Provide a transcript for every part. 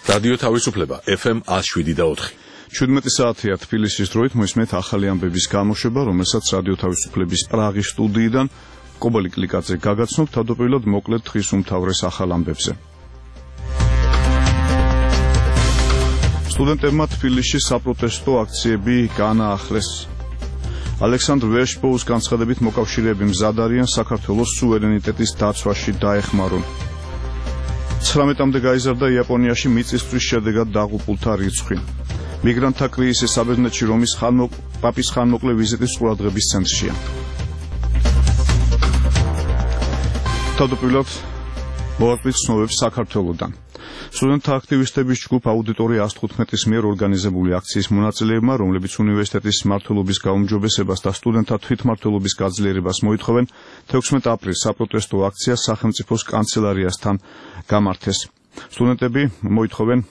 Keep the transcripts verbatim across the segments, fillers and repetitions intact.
რადიო თავისუფლება ეფ ემ one oh seven და four. შვიდმეტი საათია თბილისის დროით მოისმენთ ახალი ამბების გამოშვება, რომელსაც რადიო თავისუფლების პრაღის სტუდიიდან კობალი კლიკაძე გაგაცნობთ. თავდაპირველად მოკლედ დღის უმთავრეს ახალ ამბებზე. სტუდენტებმა თბილისში საპროტესტო აქციები განაახლეს. ალექსანდრ ვერშბოუს განცხადებით მოკავშირეები მზად არიან საქართველოს სუვერენიტეტის დაცვაში დაეხმარონ. ცხრამეტამდე გაიზარდა იაპონიაში მიწისძვრის შედეგად დაღუპულთა რიცხვი. მიგრანტთა კრიზისი საბერძნეთში რომის პაპის ხანმოკლე ვიზიტის ყურადღების ცენტრშია. თავდაპირველად მოვაკვირდით ცნობებს საქართველოდან. სტუდენტთა აქტივისტების ჯგუფ აუდიტორია one fifteen-ის მიერ ორგანიზებული აქციის მონაწილეებმა, რომლებიც უნივერსიტეტის მმართველობის გაუმჯობესებას და სტუდენტთა თვითმმართველობის გაძლიერებას მოითხოვენ, თექვსმეტ აპრილს საპროტესტო აქცია სახელმწიფოს კანცელარიასთან გამართეს. სტუდენტები მოითხოვენ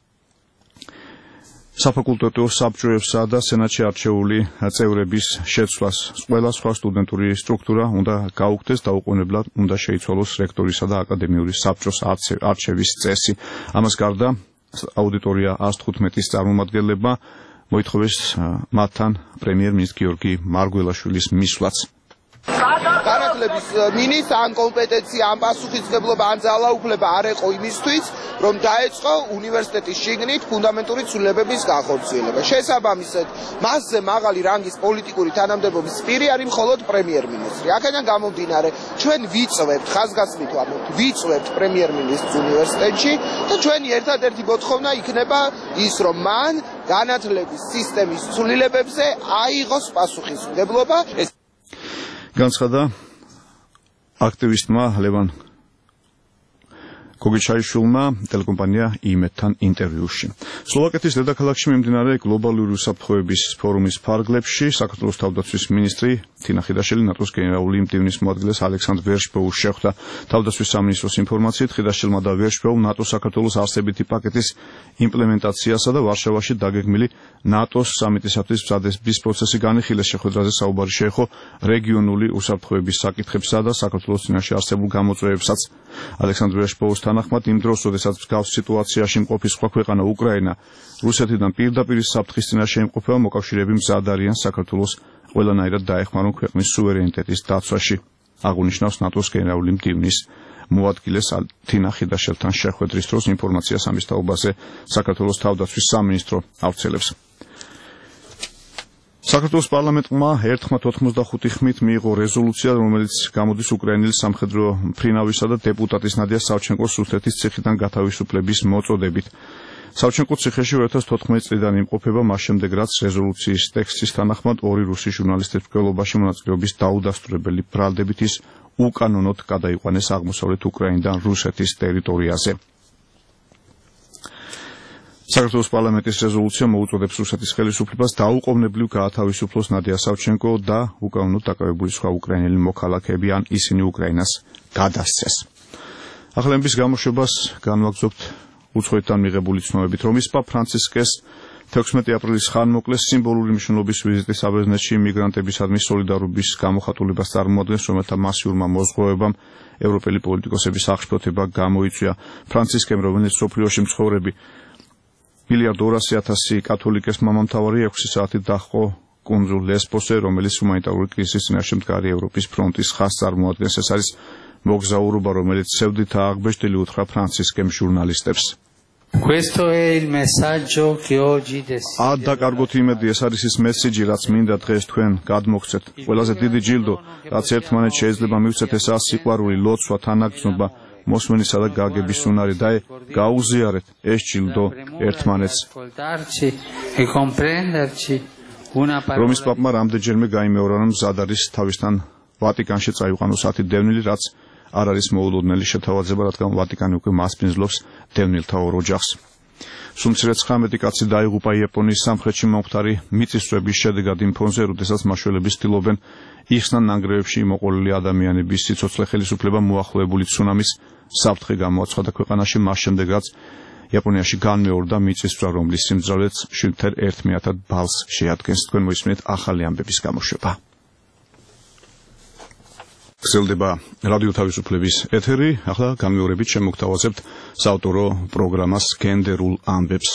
საფაკულტეტო საბჭოებსა და სენატში არჩეული წევრების შეცვლას. ყველა სხვა სტუდენტური სტრუქტურა უნდა გაუქმდეს და დაუყოვნებლად უნდა შეიცვალოს რექტორისა და აკადემიური საბჭოს არჩევის წესი. ამას გარდა აუდიტორია one fifteen-ის წარმომადგენლებმა მოითხოვეს მათთან პრემიერ-მინისტრის გიორგი მარგველაშვილის მისვლაც. განათლების მინისტრს ან კომპეტენცია, ან პასუხისმგებლობა, ან ძალაუფლება არ ეყო იმისთვის, რომ დაეწყო უნივერსიტეტის შიგნით ფუნდამენტური ცვლილებების განხორციელება. შესაბამისად, მასზე მაღალი რანგის პოლიტიკური თანამდებობის პირი არის მხოლოდ პრემიერ-მინისტრი. აქედან გამომდინარე, ჩვენ ვიწვევთ, ხაზგასმით ვამბობთ, ვიწვევთ პრემიერ-მინისტრს უნივერსიტეტში და ჩვენი ერთადერთი მოთხოვნა იქნება ის, რომ მან განათლების სისტემის ცვლილებებზე აიღოს პასუხისმგებლობა. განცხადა აქტივისტმა ლევან გოგიჩაიშვილმა ტელეკომპანია იმედთან ინტერვიუში. სლოვაკეთის დედაქალაქში მიმდინარე გლობალური უსაფრთხოების ფორუმის ფარგლებში საქართველოს თავდაცვის მინისტრი თინა ხიდაშელი ნატოს გენერალური მდივნის მოადგილეს ალექსანდრ ვერშბოუს შეხვდა. თავდაცვის სამინისტროს ინფორმაციით ხიდაშელმა და ვერშბოუმ ნატოს საქართველოს არსებითი პაკეტის იმპლემენტაციასა და ვარშავაში დაგეგმილი ნატოს სამიტისათვის მზადების პროცესი განიხილეს. შეხვედრაზე საუბარი შეეხო რეგიონული უსაფრთხოების საკითხებსა და საქართველოს წინაშე არსებულ გამოწვევებსაც. ალექსანდრ ვერშბოუს თანახმად იმ დროს, როდესაც მსგავს სიტუაციაში მყოფი სხვა ქვეყანა უკრაინა რუსეთიდან პირდაპირ საფრთხის წინაშე იმყოფება, მოკავშირეები მზად არიან საქართველოს ყველანაირად დაეხმარონ ქვეყნის სუვერენიტეტის დაცვაში. აღნიშნავს ნატოს გენერალური მდივნის მოადგილეს თინა ხიდაშელთან შეხვედრის დროს. ინფორმაციას ამის თაობაზე საქართველოს თავდაცვის სამინისტრო ავრცელებს. საქართველოს პარლამენტმა one forty-five ხმით მიიღო რეზოლუცია, რომელიც გამოდის უკრაინელი სამხედრო ფრინავისა და დეპუტატის ნადია სავჩენკოს რუსეთის ციხიდან გათავისუფლების მოწოდებით. სავჩენკო ციხეში two thousand fourteen წლიდან იმყოფება, მას შემდეგ რაც რეზოლუციის ტექსტის თანახმად ორი რუსი ჟურნალისტის მკვლელობაში მონაწილეობის დაუდასტურებელი ბრალდებით ის უკანონოდ გადაიყვანეს აღმოსავლეთ უკრაინიდან რუსეთის ტერიტორიაზე. საქართველოს პარლამენტის რეზოლუცია მოუწოდებს რუსეთის ხელისუფლებას დაუყოვნებლივ გაათავისუფლოს ნადია სავჩენკო და უკანონოდ დაკავებული სხვა უკრაინელი მოქალაქეები, ან ისინი უკრაინას გადასცეს. ახალების გამოშვებას განვაგრძობთ უცხოეთიდან მიღებული ცნობებით, რომ ის პაპ ფრანცისკეს თექვსმეტი აპრილის ხანმოკლე სიმბოლური მნიშვნელობის ვიზიტი საბერძნეთში მიგრანტებისადმი სოლიდარობის გამოხატულებას წარმოადგენს, რომელთა მასიურმა მოზღვავებამ ევროპელი პოლიტიკოსების აღშფოთება გამოიწვია. ფრანცისკემ, რომელიც სოფლიოში მცხოვრები მილიარდ ორასი ათასი კათოლიკეს მამამთავარი ექვსი საათით დაჰყო კუნძულ ლესბოსზე, რომელიც ჰუმანიტარული კრიზისის წინაშე მდგარი ევროპის ფრონტის ხაზს წარმოადგენს. ეს არის მოგზაურობა, რომელიც სევდითაა აღბეჭდილი, უთხრა ფრანცისკემ ჟურნალისტებს. ad დაკარგოთ იმედი, ეს არის ის მესიჯი, რაც მინდა დღეს თქვენ გადმოგცეთ. ყველაზე დიდი ჯილდო, რაც ერთმანეთს შეიძლება მივცეთ, ესაა სიყვარული, ლოცვა, თანაგრძნობა, მოსმენისა და გაგების უნარი და გაუზიარეთ ეს ჯილდო ერთმანეთს. რომის პაპმა რამდენჯერმე გაიმეორა, რომ მზად არის თავისთან ვატიკანში წაიყვანოს ათი დევნილი, რაც არ არის მოულოდნელი შეთავაზება, რადგან ვატიკანი უკვე მასპინძლობს დევნილთა ორ ოჯახს. სულ მცირე ცხრამეტი კაცი დაიღუპა იაპონიის სამხრეთში მომხდარი მიწისძვრების შედეგად იმ ფონზე, როდესაც მაშველები ცდილობენ იხსნან ნანგრევებში მოყოლილი ადამიანების სიცოცხლე. ხელისუფლება მოახლოებული ცუნამის საფრთხე გამოაცხადა ქვეყანაში, მას შემდეგ რაც იაპონიაში განმეორდა მიწისძვრა, რომლის სიმძლავრეც შვიდ ათას ერთმეათად ბალს შეადგენს. თქვენ მოისმენთ ახალი ამბების გამოშვება. გრძელდება რადიო თავისუფლების ეთერი. ახლა გამეორებით შემოგთავაზებთ საავტორო პროგრამას გენდერულ ამბებს.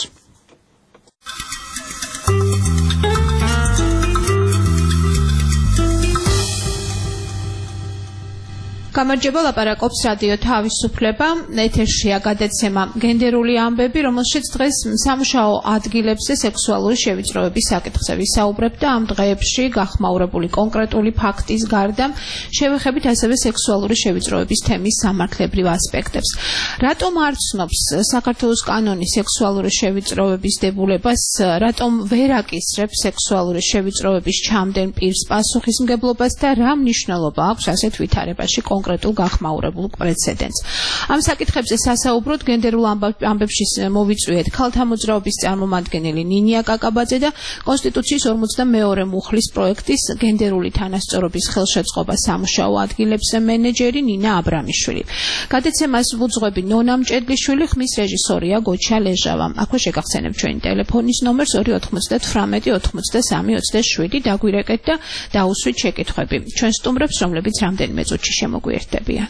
გამარჯობა, ლაპარაკობს რადიო თავისუფლება. ეთერშია გადაცემა გენდერული ამბები, რომელშიც დღეს სამუშაო ადგილებზე სექსუალური შევიწროების საკითხზე ვისაუბრებ და ამ დღეებში გახმაურებული კონკრეტული ფაქტის გარდა შევეხებით ასევე სექსუალური შევიწროების თემის სამართლებრივ ასპექტებს. რატომ არ ცნობს საქართველოს კანონი სექსუალური შევიწროების დებულებას, რატომ ვერ აკისრებს სექსუალური შევიწროების ჩამდენ პირს პასუხისმგებლობას და რა მნიშვნელობა აქვს ასეთ ვითარებაში კონკრეტულ გახმაურებულ პრეცედენტს. ამ საკითხებზე სასაუბროდ გენდერულ ამბებში მოვიწვიეთ ქალთა მოძრაობის წარმომადგენელი ნინია კაკაბაძე და კონსტიტუციის ორმოცდამეორე მუხლის პროექტის გენდერული თანასწორობის ხელშეწყობა სამუშაო ადგილებზე მენეჯერი ნინა აბრამიშვილი. გადაცემას ვუძღვები ნონა მჭედლიშვილი, ხმის რეჟისორია გოჩა ლეჟავა. აქვე შეგახსენებ ჩვენი ტელეფონის ნომერს ორი ოთხმოცდათვრამეტი ოცდასამი ოცდაშვიდი, დაგვირეკეთ და დაუსვით შეკითხვები. ჩვენ სტუმრებს, რომლებიც რამდენიმე წუთში შემოგვიერთდებიან.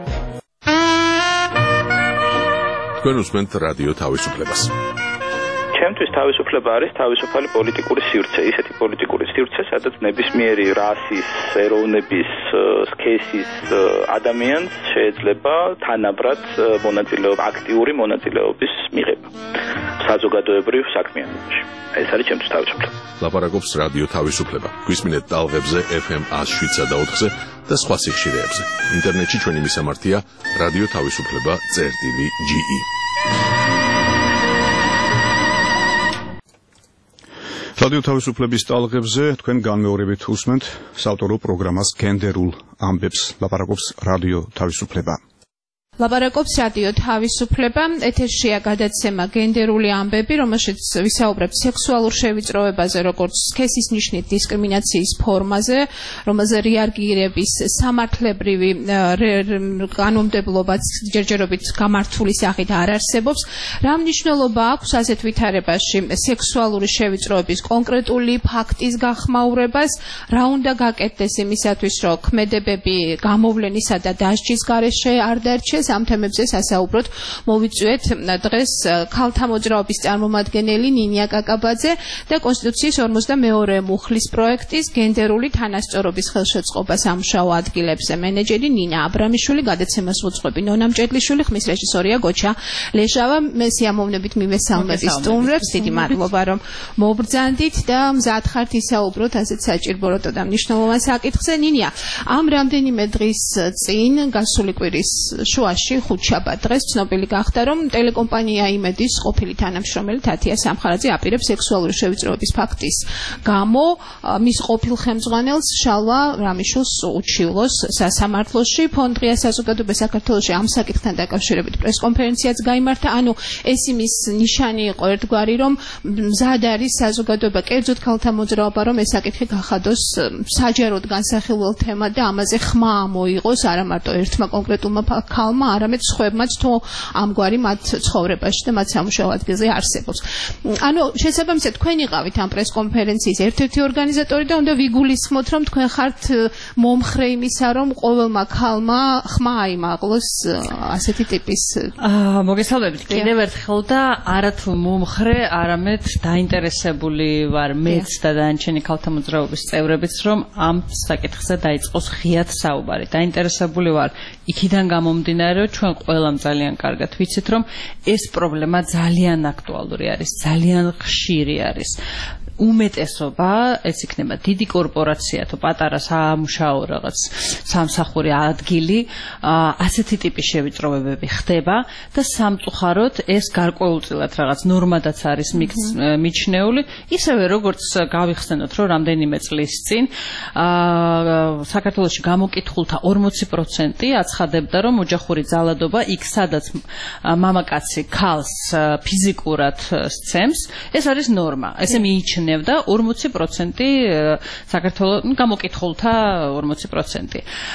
თქვენ უსმენთ რადიო თავისუფლებას. ჩემთვის თავისუფლება არის თავისუფალი პოლიტიკური სივრცე, ისეთი პოლიტიკური სივრცე, სადაც ნებისმიერი რასის, ეროვნების, სქესის ადამიანს შეიძლება თანაბრად მონაწილეობა, აქტიური მონაწილეობის მიღება საზოგადოებრივ საქმიანობაში. ეს არის ჩემთვის თავისუფლება. ლაპარაკობს რადიო თავისუფლება. გვისმინეთ ტალღებზე ეფ ემ one oh seven point four-ზე და სხვა სიხშირეებზე. ინტერნეტში ჩვენი მისამართია რადიო თავისუფლება წერტილი ჯი ი. რადიო თავისუფლების ტალღებზე თქვენ განმეორებით უსმენთ საავტორო პროგრამას გენდერულ ამბებს. ლაპარაკობს რადიო თავისუფლება. ლაპარაკობს რადიო თავისუფლება, ეთერშია გადაცემა გენდერული ამბები, რომელშიც ვისაუბრებთ სექსუალურ შევიწროებაზე, როგორც სქესის ნიშნით დისკრიმინაციის ფორმაზე, რომელზე რეაგირების სამართლებრივი კანონმდებლობაც ჯერჯერობით გამართული სახით არ არსებობს. რა მნიშვნელობა აქვს ასეთ ვითარებაში სექსუალური შევიწროების კონკრეტული ფაქტის გახმაურებას, რა უნდა გაკეთდეს იმისათვის, რომ ქმედებები გამოვლენისა და დასჯის გარეშე არ დარჩეს. ამ თემებზე სასაუბროდ მოვიწვიეთ დღეს ქალთა მოძრაობის წარმომადგენელი ნინია კაკაბაძე და კონსტიტუციის ორმოცდამეორე მუხლის პროექტის გენდერული თანასწორობის ხელშეწყობა სამუშაო ადგილებზე მენეჯერი ნინა აბრამიშვილი, გადაცემას უძღვები ნონა მჭედლიშვილი, ხმის რეჟისორია გოჩა ლეჟავა. მე სიამოვნებით მივესალმები სტუმრებს, დიდი მადლობა რომ მობრძანდით და მზად ხართ ისაუბროთ ასეთ საჭიროებო და მნიშვნელოვან საკითხზე. ნინია, ამ რამდენიმე დღის წინ გასული კვირის შუაში ხუთშაბათ დღეს ცნობილი გახდა, რომ ტელეკომპანია იმედის ყოფილი თანამშრომელი თათია სამხარაძე აპირებს სექსუალური შევიწროების ფაქტის გამო მის ყოფილ ხელმძღვანელს შალვა რამიშვილს უჩივლოს სასამართლოში. ფონდ ღია საზოგადოება საქართველოში ამ საკითხთან დაკავშირებით პრესკონფერენციაც გაიმართა. ანუ ეს იმის ნიშანი იყო ერთგვარი, რომ მზად არის საზოგადოება, კერძოდ ქალთა მოძრაობა, რომ ეს საკითხი გახადოს საჯაროდ განსახილველ თემად და ამაზე ხმა მოიღოს არა მარტო ერთმა კონკრეტულმა ქალმა, არამედ სხვებმაც თუ ამგვარი მათ ცხოვრებაში და მათ სამუშაო ადგილზე არსებობს. ანუ შესაბამისად თქვენ იყავით ამ პრესკონფერენციის ერთ-ერთი ორგანიზატორი და უნდა ვიგულისხმოთ, რომ თქვენ ხართ მომხრე იმისა, რომ ყოველმა ქალმა ხმა აიმაღლოს ასეთი ტიპის. მოგესალმებით კიდევ ერთხელ და არათუ მომხრე, არამედ დაინტერესებული ვარ მეც და დანარჩენი ქალთა მოძრაობის წევრებიც, რომ ამ საკითხზე დაიწყოს ღიად საუბარი. დაინტერესებული ვარ იქიდან გამომდინარე, რომ ჩვენ ყველამ ძალიან კარგად ვიცით, რომ ეს პრობლემა ძალიან აქტუალური არის, ძალიან ხშირი არის. უმეტესობა, ეს იქნება დიდი კორპორაცია თუ პატარა სამუშაო რაღაც სამსახური ადგილი, ასეთი ტიპის შევიწროებები ხდება და სამწუხაროდ ეს გარკვეულწილად რაღაც ნორმადაც არის მიჩნეული, ისევე როგორც გავიხსენოთ, რომ რამდენიმე წლის წინ საქართველოში გამოკითხულთა ორმოცი პროცენტი აცხადებდა, რომ ოჯახური ძალადობა იქ სადაც მამაკაცი ქალს ფიზიკურად სცემს, ეს არის ნორმა. ესე მიიჩნევა და ორმოცი პროცენტი საქართველოს გამოკითხულთა ორმოცი პროცენტი.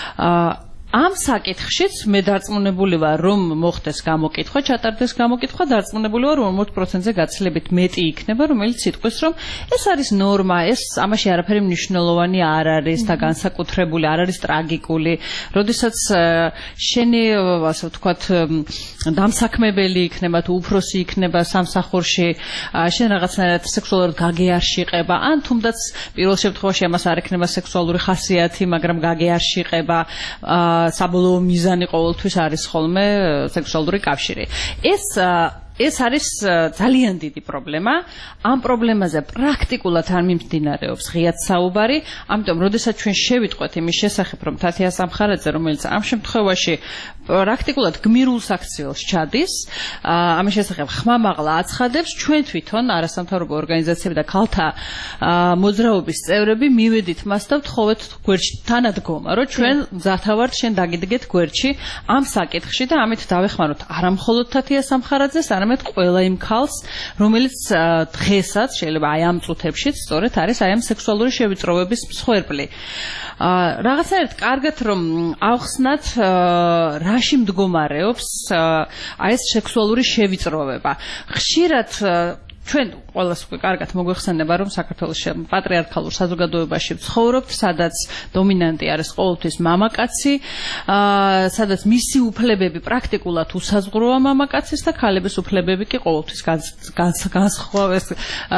ამ საკითხშიც მე დარწმუნებული ვარ, რომ მოხდეს გამოკითხვა, ჩატარდეს გამოკითხვა, დარწმუნებული ვარ, რომ ორმოც პროცენტზე გაცილებით მეტი იქნება, რომელიც იტყვის, რომ ეს არის ნორმა, ეს ამაში არაფერი მნიშვნელოვანი არ არის და განსაკუთრებული არ არის ტრაგიკული. როდესაც შენი, ასე ვთქვათ, დამსაქმებელი იქნება თუ უფროსი იქნება სამსახურში, შენ რაღაცნაირად სექსუალურად გაგეარშიყება, ან თუნდაც პირველ შემთხვევაში ამას არ ექნება სექსუალური ხასიათი, მაგრამ გაგეარშიყება, საბოლოო მიზანი ყოველთვის არის ხოლმე სექსუალური კავშირი. ეს ეს არის ძალიან დიდი პრობლემა. ამ პრობლემაზე პრაქტიკულად არ მიმდინარეობს ღიად საუბარი, ამიტომ როდესაც ჩვენ შევიტყვეთ იმის შესახებ, რომ თათია სამხარაძე, რომელიც ამ შემთხვევაში პრაქტიკულად გმირულ საქციელს ჩადის, ამის შესახებ ხმამაღლა აცხადებს, ჩვენ თვითონ არასამთავრობო ორგანიზაციები და ქალთა მოძრაობის წევრები მივედით მას და ვთხოვეთ გვერდში თანადგომა, რომ ჩვენ მზათავართ შენ დაგიდგეთ გვერდში ამ საკითხში და ამით დავეხმაროთ არა მხოლოდ თათია სამხარაძეს, არამედ ყველა იმ ქალს, რომელიც დღესაც შეიძლება აი ამ წუთებშიც სწორედ არის აი ამ სექსუალური შევიწროების მსხვერპლი. რაღაცნაირად კარგად რომ ავხსნათ რაში მდგომარეობს აი ეს სექსუალური შევიწროვება. ხშირად ჩვენ ყველას უკვე კარგად მოგვეხსენება, რომ საქართველოს პატრიარქალურ საზოგადოებაში ვცხოვრობთ, სადაც დომინანტი არის ყოველთვის მამაკაცი, სადაც მისი უფლებები პრაქტიკულად უსაზღვროა მამაკაცის და ქალების უფლებები კი ყოველთვის განსხვავეს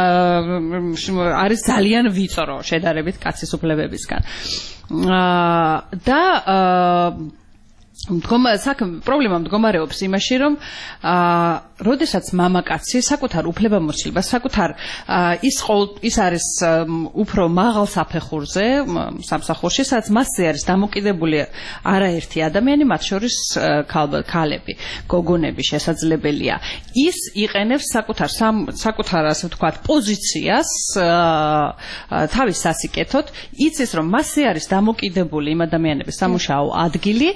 არის ძალიან ვიწრო შედარებით კაცის უფლებებისგან. და პრობლემა მდგომარეობს იმაში, რომ როდესაც მამაკაცი საკუთარ უფლებამოსილებას, საკუთარ ის ის არის უფრო მაღალ საფეხურზე სამსახურში, სადაც მასზე არის დამოკიდებული არაერთი ადამიანი, მათ შორის ქალები, გოგონები შესაძლებელია. ის იყენებს საკუთარ საკუთარ ასე ვთქვათ პოზიციას თავის სასიკეთოდ, იცის რომ მასზე არის დამოკიდებული იმ ადამიანების სამუშაო ადგილი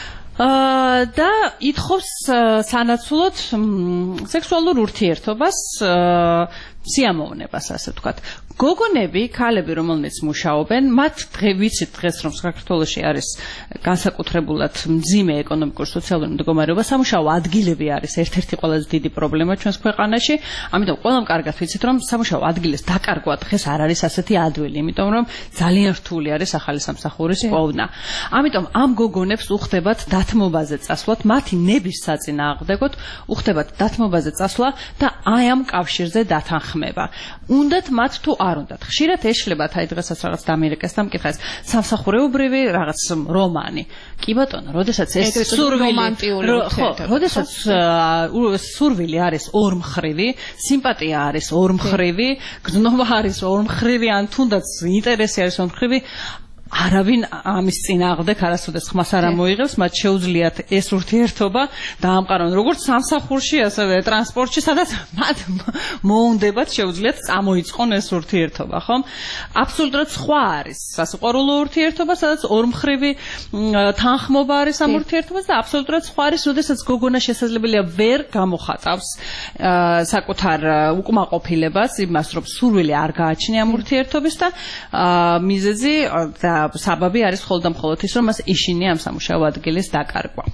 და ითხოვს სანაცვლოდ სექსუალურ ურთიერთობას, სიამოვნებას, ასე ვთქვათ. გოგონები, ქალები, რომელნიც მუშაობენ, მათ დღე ვიცით დღეს, რომ საქართველოში არის განსაკუთრებულად მძიმე ეკონომიკურ-სოციალური მდგომარეობა, სამუშაო ადგილები არის ერთ-ერთი ყველაზე დიდი პრობლემა ჩვენს ქვეყანაში. ამიტომ ყველამ კარგად ვიცით, რომ სამუშაო ადგილის დაკარგვა დღეს არ არის ასეთი ადვილი, იმიტომ რომ ძალიან რთული არის ახალი სამსახურის პოვნა. ამიტომ ამ გოგონებს უხდებათ დათმობაზე წასვლათ, მათი ნების საწინააღმდეგოდ უხდებათ დათმობაზე წასვლა და აი ამ კავშირზე დათანხმება. უნდათ მათ თუ არ უნდათ. ხშირად ეშლებათ, აი დღესაც რაღაც დამირეკეს და მკითხეს, სამსახურეობრივი რაღაც რომანი. კი ბატონო, როდესაც ეს სურვილი, ხო, როდესაც სურვილი არის ორმხრივი, სიმპათია არის ორმხრივი, გზნობა არის ორმხრივი, ან თუნდაც ინტერესი არის ორმხრივი, არავინ ამის წინააღმდეგ არასოდეს ხმას არ ამოიღებს, მათ შეუძლიათ ეს ურთიერთობა დაამყარონ როგორც სამსახურში, ასევე ტრანსპორტში, სადაც მათ მოუნდებათ შეუძლიათ წამოიწყონ ეს ურთიერთობა, ხომ? აბსოლუტურად სხვა არის სასიყვარულო ურთიერთობა, სადაც ორმხრივი თანხმობა არის ამ ურთიერთობას და აბსოლუტურად სხვა არის, როდესაც გოგონა შესაძლებელია ვერ გამოხატავს საკუთარ უკმაყოფილებას, იმას, რომ სურვილი არ გააჩნია ამ ურთიერთობის და მიზეზი და საბაბი არის მხოლოდ და მხოლოდ ის, რომ მას იშინია ამ სამუშაო ადგილის დაკარგვა.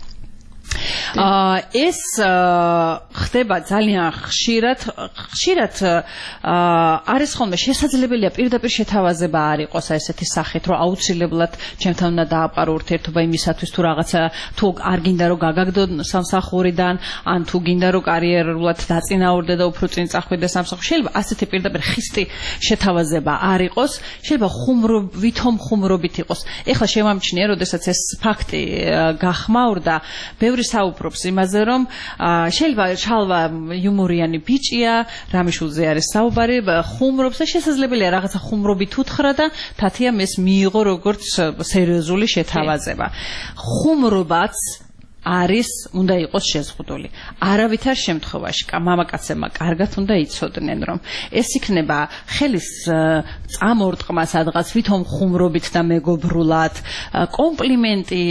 ეს ხდება ძალიან ხშირად, ხშირად არის ხოლმე შესაძლებელია პირდაპირ შეთავაზება არ იყოს ესეთი სახით, რომ აუცილებლად ჩემთან უნდა დააპარო ურთიერთობა იმისათვის, თუ რაღაცა თუ არ გინდა რომ გაგაგდო სამსახურიდან, ან თუ გინდა რომ კარიერულად დაწინაურდე და უფრო წინ წახვიდე სამსახურში. შეიძლება ასეთი პირდაპირ ხისტი შეთავაზება არ იყოს, შეიძლება ხუმრობ, ვითომ ხუმრობით იყოს. ეხლა შემამჩნია, როდესაც ეს ფაქტი გახმაურდა, ბევრი საუბრობს იმაზე, რომ შეიძლება შალვა იუმორიანი ბიჭია, რამიშულზე არის საუბარი, ხუმრობს და შესაძლებელია რაღაცა ხუმრობით უთხრა და თათიამ ეს მიიღო როგორც სერიოზული შეთავაზება. ხუმრობაც არის, უნდა იყოს შეზღუდული. არავითარ შემთხვევაში მამაკაცებმა კარგად უნდა იცოდნენ, რომ ეს იქნება ხელის წამორტყმა სადღაც ვითომ ხუმრობით და მეგობრულად, კომპლიმენტი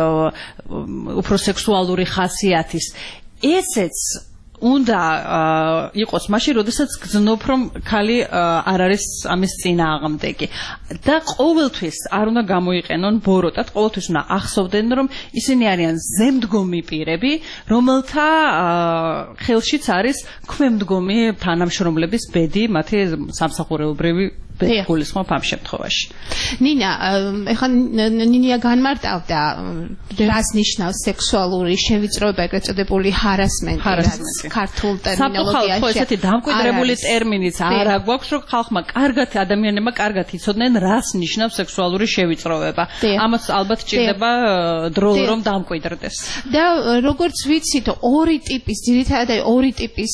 უფრო სექსუალური ხასიათის. ესეც უნდა იყოს მაშინ, როდესაც გძნობ, რომ ქალი არ არის ამის წინააღმდეგი. და ყოველთვის არ უნდა გამოიყენონ ბოროტად, ყოველთვის უნდა ახსოვდნენ, რომ ისინი არიან ზემდგომი პირები, რომელთა ხელშიც არის ქვემდგომი თანამშრომლების ბედი, მათი სამსახურეობრივი გულისხმობ ამ შემთხვევაში. ნინა, ეხლა ნინია განმარტავდა, რას ნიშნავს სექსუალური შევიწროება, ეგრეთ წოდებული ჰარასმენტი, რაც ქართულ ტერმინოლოგიაში. ხო, ესეთი დამკვიდრებული ტერმინიც არ აქვს, რომ ხალხმა კარგად, ადამიანებმა კარგად იცოდნენ, რას ნიშნავს სექსუალური შევიწროება. ამას ალბათ ჭირდება დრო, რომ დამკვიდრდეს. და როგორც ვიცით, ორი ტიპის, ძირითადად ორი ტიპის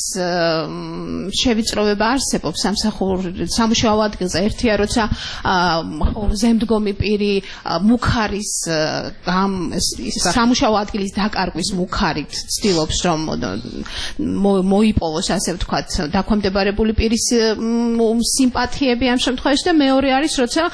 შევიწროება არსებობს სამუშაო ადგილზე. ერთია, როცა ზემდგომი პირი მუქარის სამუშაო ადგილის დაკარგვის მუქარით ცდილობს, რომ მოიპოვოს, ასე ვთქვათ, დაქვემდებარებული პირის სიმპათიები ამ შემთხვევაში და მეორე არის, როცა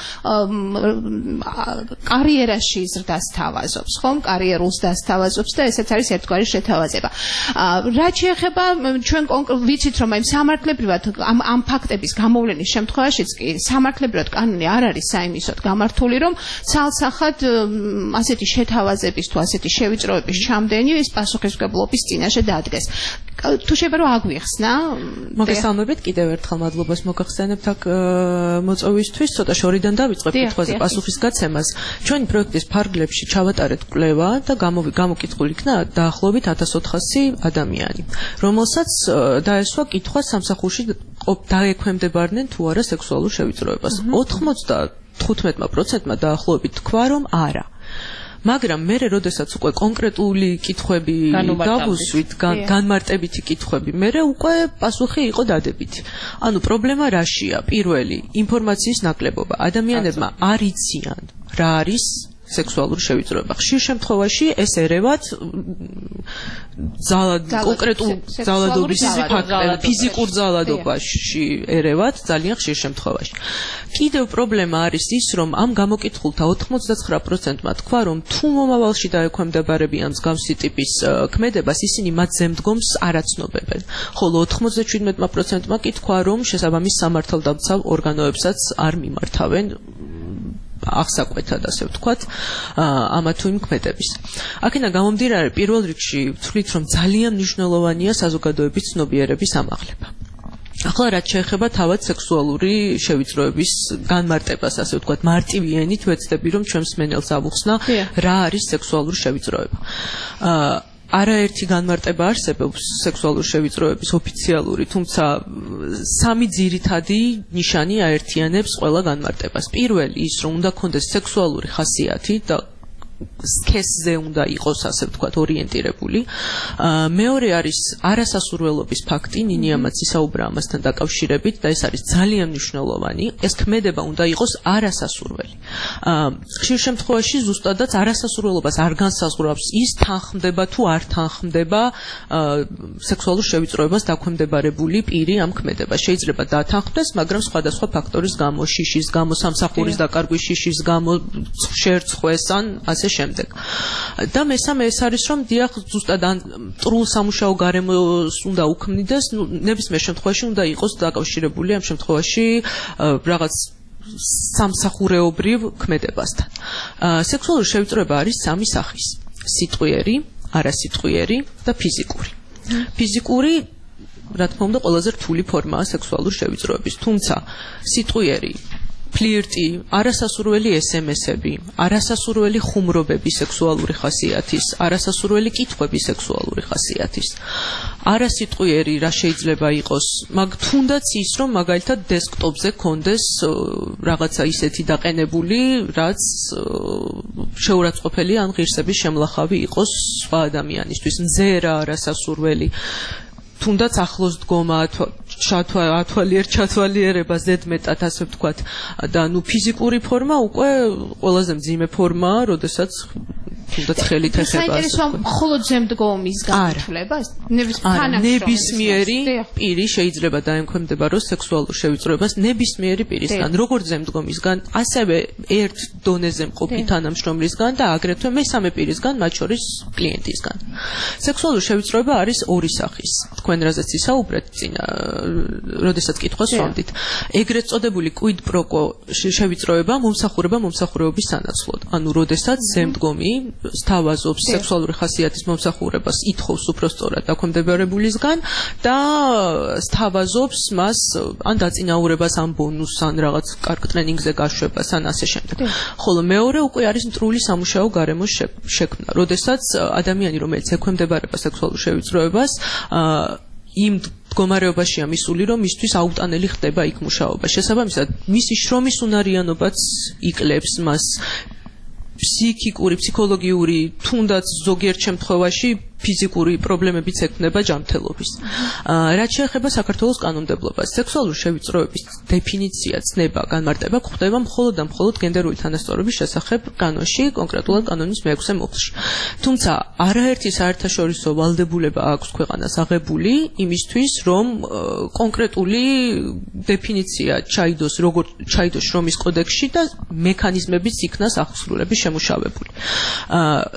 კარიერაში ზრდას თავაზობს, ხომ? კარიერულს დასთავაზობს და ესეც არის ერთგვარი შეთავაზება. რაც შეეხება ჩვენ ვიცით, რომ აი სამართლებრივად ამ ამ ფაქტების გამოვლენის შემთხვევაშიც კი სამართლებრივად კანონი არ არის საიმისოდ გამართული, რომ ცალსახად ასეთი შეთავაზების თუ ასეთი შევიწროების ჩამდენი ის პასუხისმგებლობის წინაშე დადგეს. თუ შეიძლება რომ აგვიხსნა, მოგესალმებით, კიდევ ერთხელ მადლობას მოგახსენებთ აქ მოწვევისთვის, ცოტა შორიდან დავიწყებ კითხვაზე პასუხის გაცემას. ჩვენი პროექტის ფარგლებში ჩავატარეთ კვლევა და გამოკითხული იქნა დაახლოებით ათას ოთხასი ადამიანი, რომელსაც დაესვა კითხვა სამსახურში დაექვემდებარნენ თუ არა სექსუალურ შევიწროებას. ოთხმოცდათხუთმეტ პროცენტმა დაახლოებით თქვა, რომ არა. მაგრამ მე როდესაც უკვე კონკრეტული კითხვები გავუსვით, განმარტებითი კითხვები, მე უკვე პასუხი იყო დადებითი. ანუ პრობლემა რაშია? პირველი, ინფორმაციის ნაკლებობა. ადამიანებმა არ იციან რა არის სექსუალური შევიწროება. ხშირ შემთხვევაში ეს ერევათ კონკრეტულ ძალადობის ფაქტები, ფიზიკურ ძალადობაში ერევათ ძალიან ხშირ შემთხვევაში. კიდევ პრობლემა არის ის, რომ ამ გამოკითხულთა ოთხმოცდათხრა პროცენტმა თქვა, რომ თუ მომავალში დაექვემდებარებიან მსგავსი ტიპის ქმედებას, ისინი მათ ზემდგომს არ აცნობებენ. ხოლო ოთხმოცდაშვიდმეტ პროცენტმა კი თქვა, რომ შესაბამის სამართალდამცავ ორგანოებსაც არ მიმართავენ აღსაკვეთად, ასე ვთქვათ, ამა თუ იმ ქმედების. აქედან გამომდინარე, პირველ რიგში ვთვლით, რომ ძალიან მნიშვნელოვანია საზოგადოების ცნობიერების ამაღლება. ახლა რაც შეეხება თავად სექსუალური შევიწროების განმარტებას, ასე ვთქვათ, მარტივი ენით ვეცდები, რომ ჩვენს მსმენელს ავუხსნა, რა არის სექსუალური შევიწროება. არაერთი განმარტება არსებობს სექსუალური შევიწროების ოფიციალური, თუმცა სამი ძირითადი ნიშანი აერთიანებს ყველა განმარტებას. პირველი ის, რომ უნდა ქონდეს სექსუალური ხასიათი და სქესზე უნდა იყოს, ასე ვთქვათ, ორიენტირებული. მეორე არის არასასურველობის ფაქტი, ნინიამაც ისაუბრა ამასთან დაკავშირებით და ეს არის ძალიან მნიშვნელოვანი. ეს ქმედება უნდა იყოს არასასურველი. ხშირ შემთხვევაში ზუსტადაც არასასურველობას არ განსაზღვრავს ის თანხმდება თუ არ თანხმდება სექსუალურ შევიწროებას დაქვემდებარებული პირი ამ ქმედებას. შეიძლება დათანხმდეს, მაგრამ სხვადასხვა ფაქტორის გამო, შიშის გამო, სამსახურის დაკარგვის შიშის გამო, შერცხვეს ან ასე შემდეგ. და მესამე ეს არის, რომ დიახ, ზუსტად მტრულ სამუშაო გარემოს უნდა უქმნიდეს, ნუ ნებისმიერ შემთხვევაში უნდა იყოს დაკავშირებული ამ შემთხვევაში რაღაც სამსახურეობრივ ქმედებასთან. სექსუალური შევიწროება არის სამი სახის: სიტყვიერი, არასიტყვიერი და ფიზიკური. ფიზიკური, რა თქმა უნდა, ყველაზე რთული ფორმაა სექსუალური შევიწროების, თუმცა სიტყვიერი ფლირტი, არასასურველი ესემესები, არასასურველი ხუმრობები სექსუალური ხასიათის, არასასურველი კითხვები სექსუალური ხასიათის. არასიტყვიერი რა შეიძლება იყოს, მაგ თუნდაც ის, რომ მაგალითად დესკტოპზე კონდეს რაღაცა ისეთი დაყენებული, რაც შეურაცხყოფელი ან ღირსების შემლახავი იყოს სხვა ადამიანისთვის. მზერა არასასურველი, თუნდაც ახლოს დგომა, ათვალიერ ჩათვალიერება ზედმეტად, ასე ვთქვათ, და ნუ ფიზიკური ფორმა უკვე ყველაზე მძიმე ფორმაა, როდესაც თუნდაც ხელით ეხება. საინტერესოა მხოლოდ ზემდგომის განათლება, ნებისმიერი პირი შეიძლება დაემქვემდებაროს სექსუალურ შევიწროებას ნებისმიერი პირისგან, როგორც ზემდგომისგან, ასევე ერთ დონეზე მყოფი თანამშრომლისგან და აგრეთვე მესამე პირისგან, მათ შორის კლიენტისგან. სექსუალური შევიწროება არის ორი სახის. თქვენ რაზეც ისაუბრეთ წინა, როდესაც კითხვას სვამდით. ეგრეთ წოდებული quid pro quo შევიწროება მომსახურება მომსახურეობის სანაცვლოდ. ანუ როდესაც ზემდგომი სთავაზობს სექსუალური ხასიათის მომსახურებას, ითხოვს უпростоრად დაქვემდებარებულისგან და სთავაზობს მას ან დაწინაურებას, ან ბონუსს, ან რაღაც კარგ ტრენინგზე გაშვებას, ან ასე შემდეგ. ხოლო მეორე უკვე არის მტრული სამუშაო გარემოს შექმნა, როდესაც ადამიანი, რომელიც ექვემდებარება სექსუალურ შევიწროებას, იმ მდგომარეობაშია მისული, რომ მისთვის აუტანელი ხდება იქ მუშაობა. შესაბამისად, მისი შრომის უნარიანობაც იკლებს მას ფსიქიკური, ფსიქოლოგიური, თუნდაც ზოგიერთ შემთხვევაში ფიზიკური პრობლემებიც ექმნება ჯანმრთელობის. რაც შეეხება საქართველოს კანონმდებლობას, სექსუალური შევიწროების დეფინიცია, ცნება, განმარტება გვხდება მხოლოდ და მხოლოდ გენდერული თანასწორობის შესახებ კანონში, კონკრეტულად კანონის მეექვსე მუხლში. თუმცა არაერთი საერთაშორისო ვალდებულება აქვს ქვეყანას აღებული იმისთვის, რომ კონკრეტული დეფინიცია ჩაიდოს, როგორც ჩაიდოს შრომის კოდექსში და მექანიზმებიც იქნას აღსრულების შემუშავებული.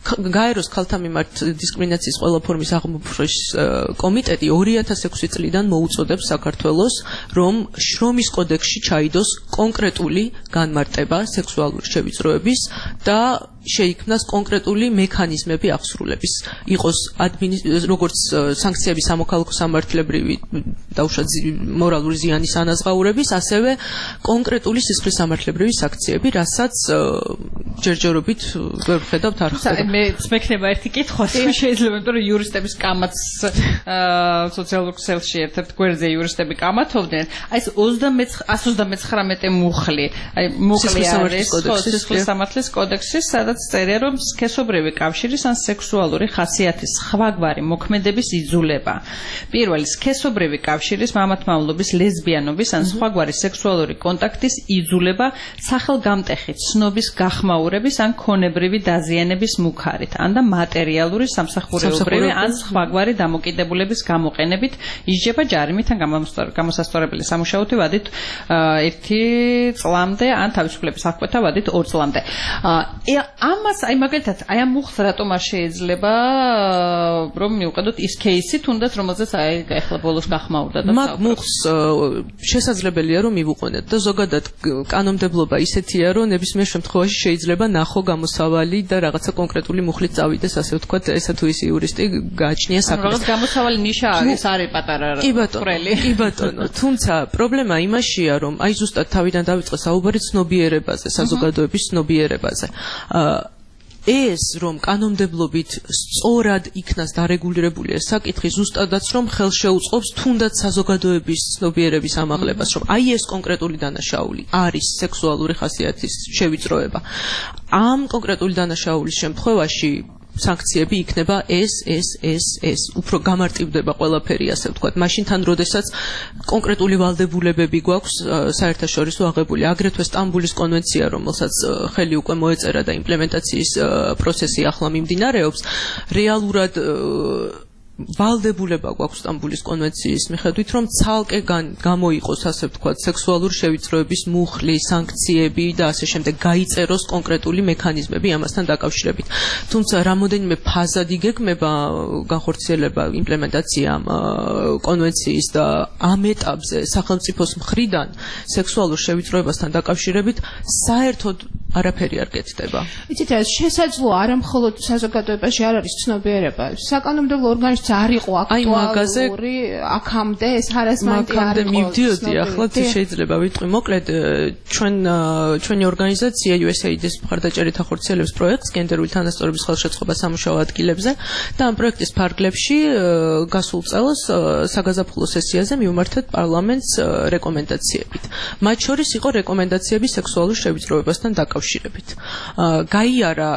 გაეროს ქალთა მიმართ დისკრიმინაციის ყველა ფორმის აღმოფხვრვის კომიტეტი ორი ათას ექვსი წლიდან მოუწოდებს საქართველოს, რომ შრომის კოდექსში ჩაიდოს კონკრეტული განმარტება სექსუალური შევიწროების და შეიქმნას კონკრეტული მექანიზმები აღსრულების. იყოს როგორც სანქციები სამოქალაქო სამართლებრივი დაუშვათ მორალური ზიანის ანაზღაურების, ასევე კონკრეტული სისხლის სამართლებრივი საქციები, რასაც ჯერჯერობით ვერ ვხედავთ არ ხდება. მე მექნება ერთი კითხვა, შეიძლება იმიტომ რომ იურისტების კამაც სოციალურ ქსელში ერთ-ერთ გვერდზე იურისტები კამათობდნენ. აი ეს ოცდამეცხრამეტე εκατს ოცდამეცხრამეტე მუხლი, აი მუხლი არის სისხლის სამართლის კოდექსში, სადაც წერია რომ სქესობრივი კავშირის ან სექსუალური ხასიათის სხვაგვარი მოქმედების იძულება. პირველი სქესობრივი კავშირის, მამათმავლობის, ლესბიანობის ან სხვაგვარი სექსუალური კონტაქტის იძულება სახელგამტეხი ცნობის გახმაურების ან ქონებრივი დაზიანების მუქარით, ან და მატერიალური სამსახურეობრივი ან სხვაგვარი დამოკიდებულების გამოყენებით ისჯება ჯარიმით ან გამოსასწორებელი სამუშაოთი ვადით ერთი წლამდე ან თავისუფლების აღკვეთა ვადით ორ წლამდე. ამას აი მაგალითად აი ამ მუხლს რატომ არ შეიძლება რომ მივყედოთ ის кейსი თუნდაც რომელზეც აი ახლა ბოლოს გახმაურდა და მაგ მუხლს შესაძლებელია რომ მივუყენოთ და ზოგადად კანონმდებლობა ისეთია რომ ნებისმიერ შემთხვევაში შეიძლება ნახო გამოსავალი და რაღაცა კონკრეტული მუხლით წავიდეს ასე ვთქვათ ესა თუ ის იურისტი გააჩნია საქმეს. რაღაც გამოსავალი ნიშა არის არის პატარა ყრელი. კი ბატონო, თუმცა პრობლემა იმაშია რომ აი ზუსტად თავიდან დავიწყე საუბარი ცნობიერებაზე, საზოგადოების ცნობიერებაზე. ეს რომ კანონმდებლობით სწორად იქნას დარეგულირებული ეს საკითხი ზუსტადაც რომ ხელშეუწყობს თუნდაც საზოგადოების ცნობიერების ამაღლებას, რომ აი ეს კონკრეტული დანაშაული არის სექსუალური ხასიათის შევიწროება. ამ კონკრეტული დანაშაულის შემთხვევაში სანქციები იქნება ეს ეს ეს ეს უფრო გამარტივდება ყველაფერი ასე ვთქვათ მაშინ თან როდესაც კონკრეტული ვალდებულებები გვაქვს საერთაშორისო აღებული აგრეთვე სტამბულის კონვენცია რომელსაც ხელი უკვე მოეწერა და იმპლემენტაციის პროცესი ახლა მიმდინარეობს რეალურად ვალდებულება გვაქვს სტამბულის კონვენციის მიხედვით რომ ცალკე გამოიყოს ასე ვთქვათ სექსუალური შევიწროების მუხლი სანქციები და ასე შემდეგ გაიწეროს კონკრეტული მექანიზმები ამასთან დაკავშირებით თუმცა რამოდენიმე ფაზად იგეგმება განხორციელება იმპლემენტაცია კონვენციის და ამ ეტაპზე სახელმწიფოს მხრიდან სექსუალურ შევიწროებასთან დაკავშირებით საერთოდ არაფერი არ გეცდება. იცით რა შესაძლოა არა მხოლოდ საზოგადოებაში არ არის ცნობიერება საკანონმდებლო ორგანოშიც არ იყო აქტუალური აქამდე ეს ჰარასმენტი არ იყო მივდიოდი ახლა შეიძლება ვიტყვი მოკლედ ჩვენ ჩვენი ორგანიზაცია იუ ეს ეი დი-ის მხარდაჭერით ახორციელებს პროექტს გენდერული თანასწორობის ხელშეწყობა სამუშაო ადგილებზე და ამ პროექტის ფარგლებში გასულ წელს საგაზაფხულო სესიაზე მივმართეთ პარლამენტს რეკომენდაციებით. მათ შორის იყო რეკომენდაციები სექსუალურ შევიწროებასთან დაკავშირებით. გაიარა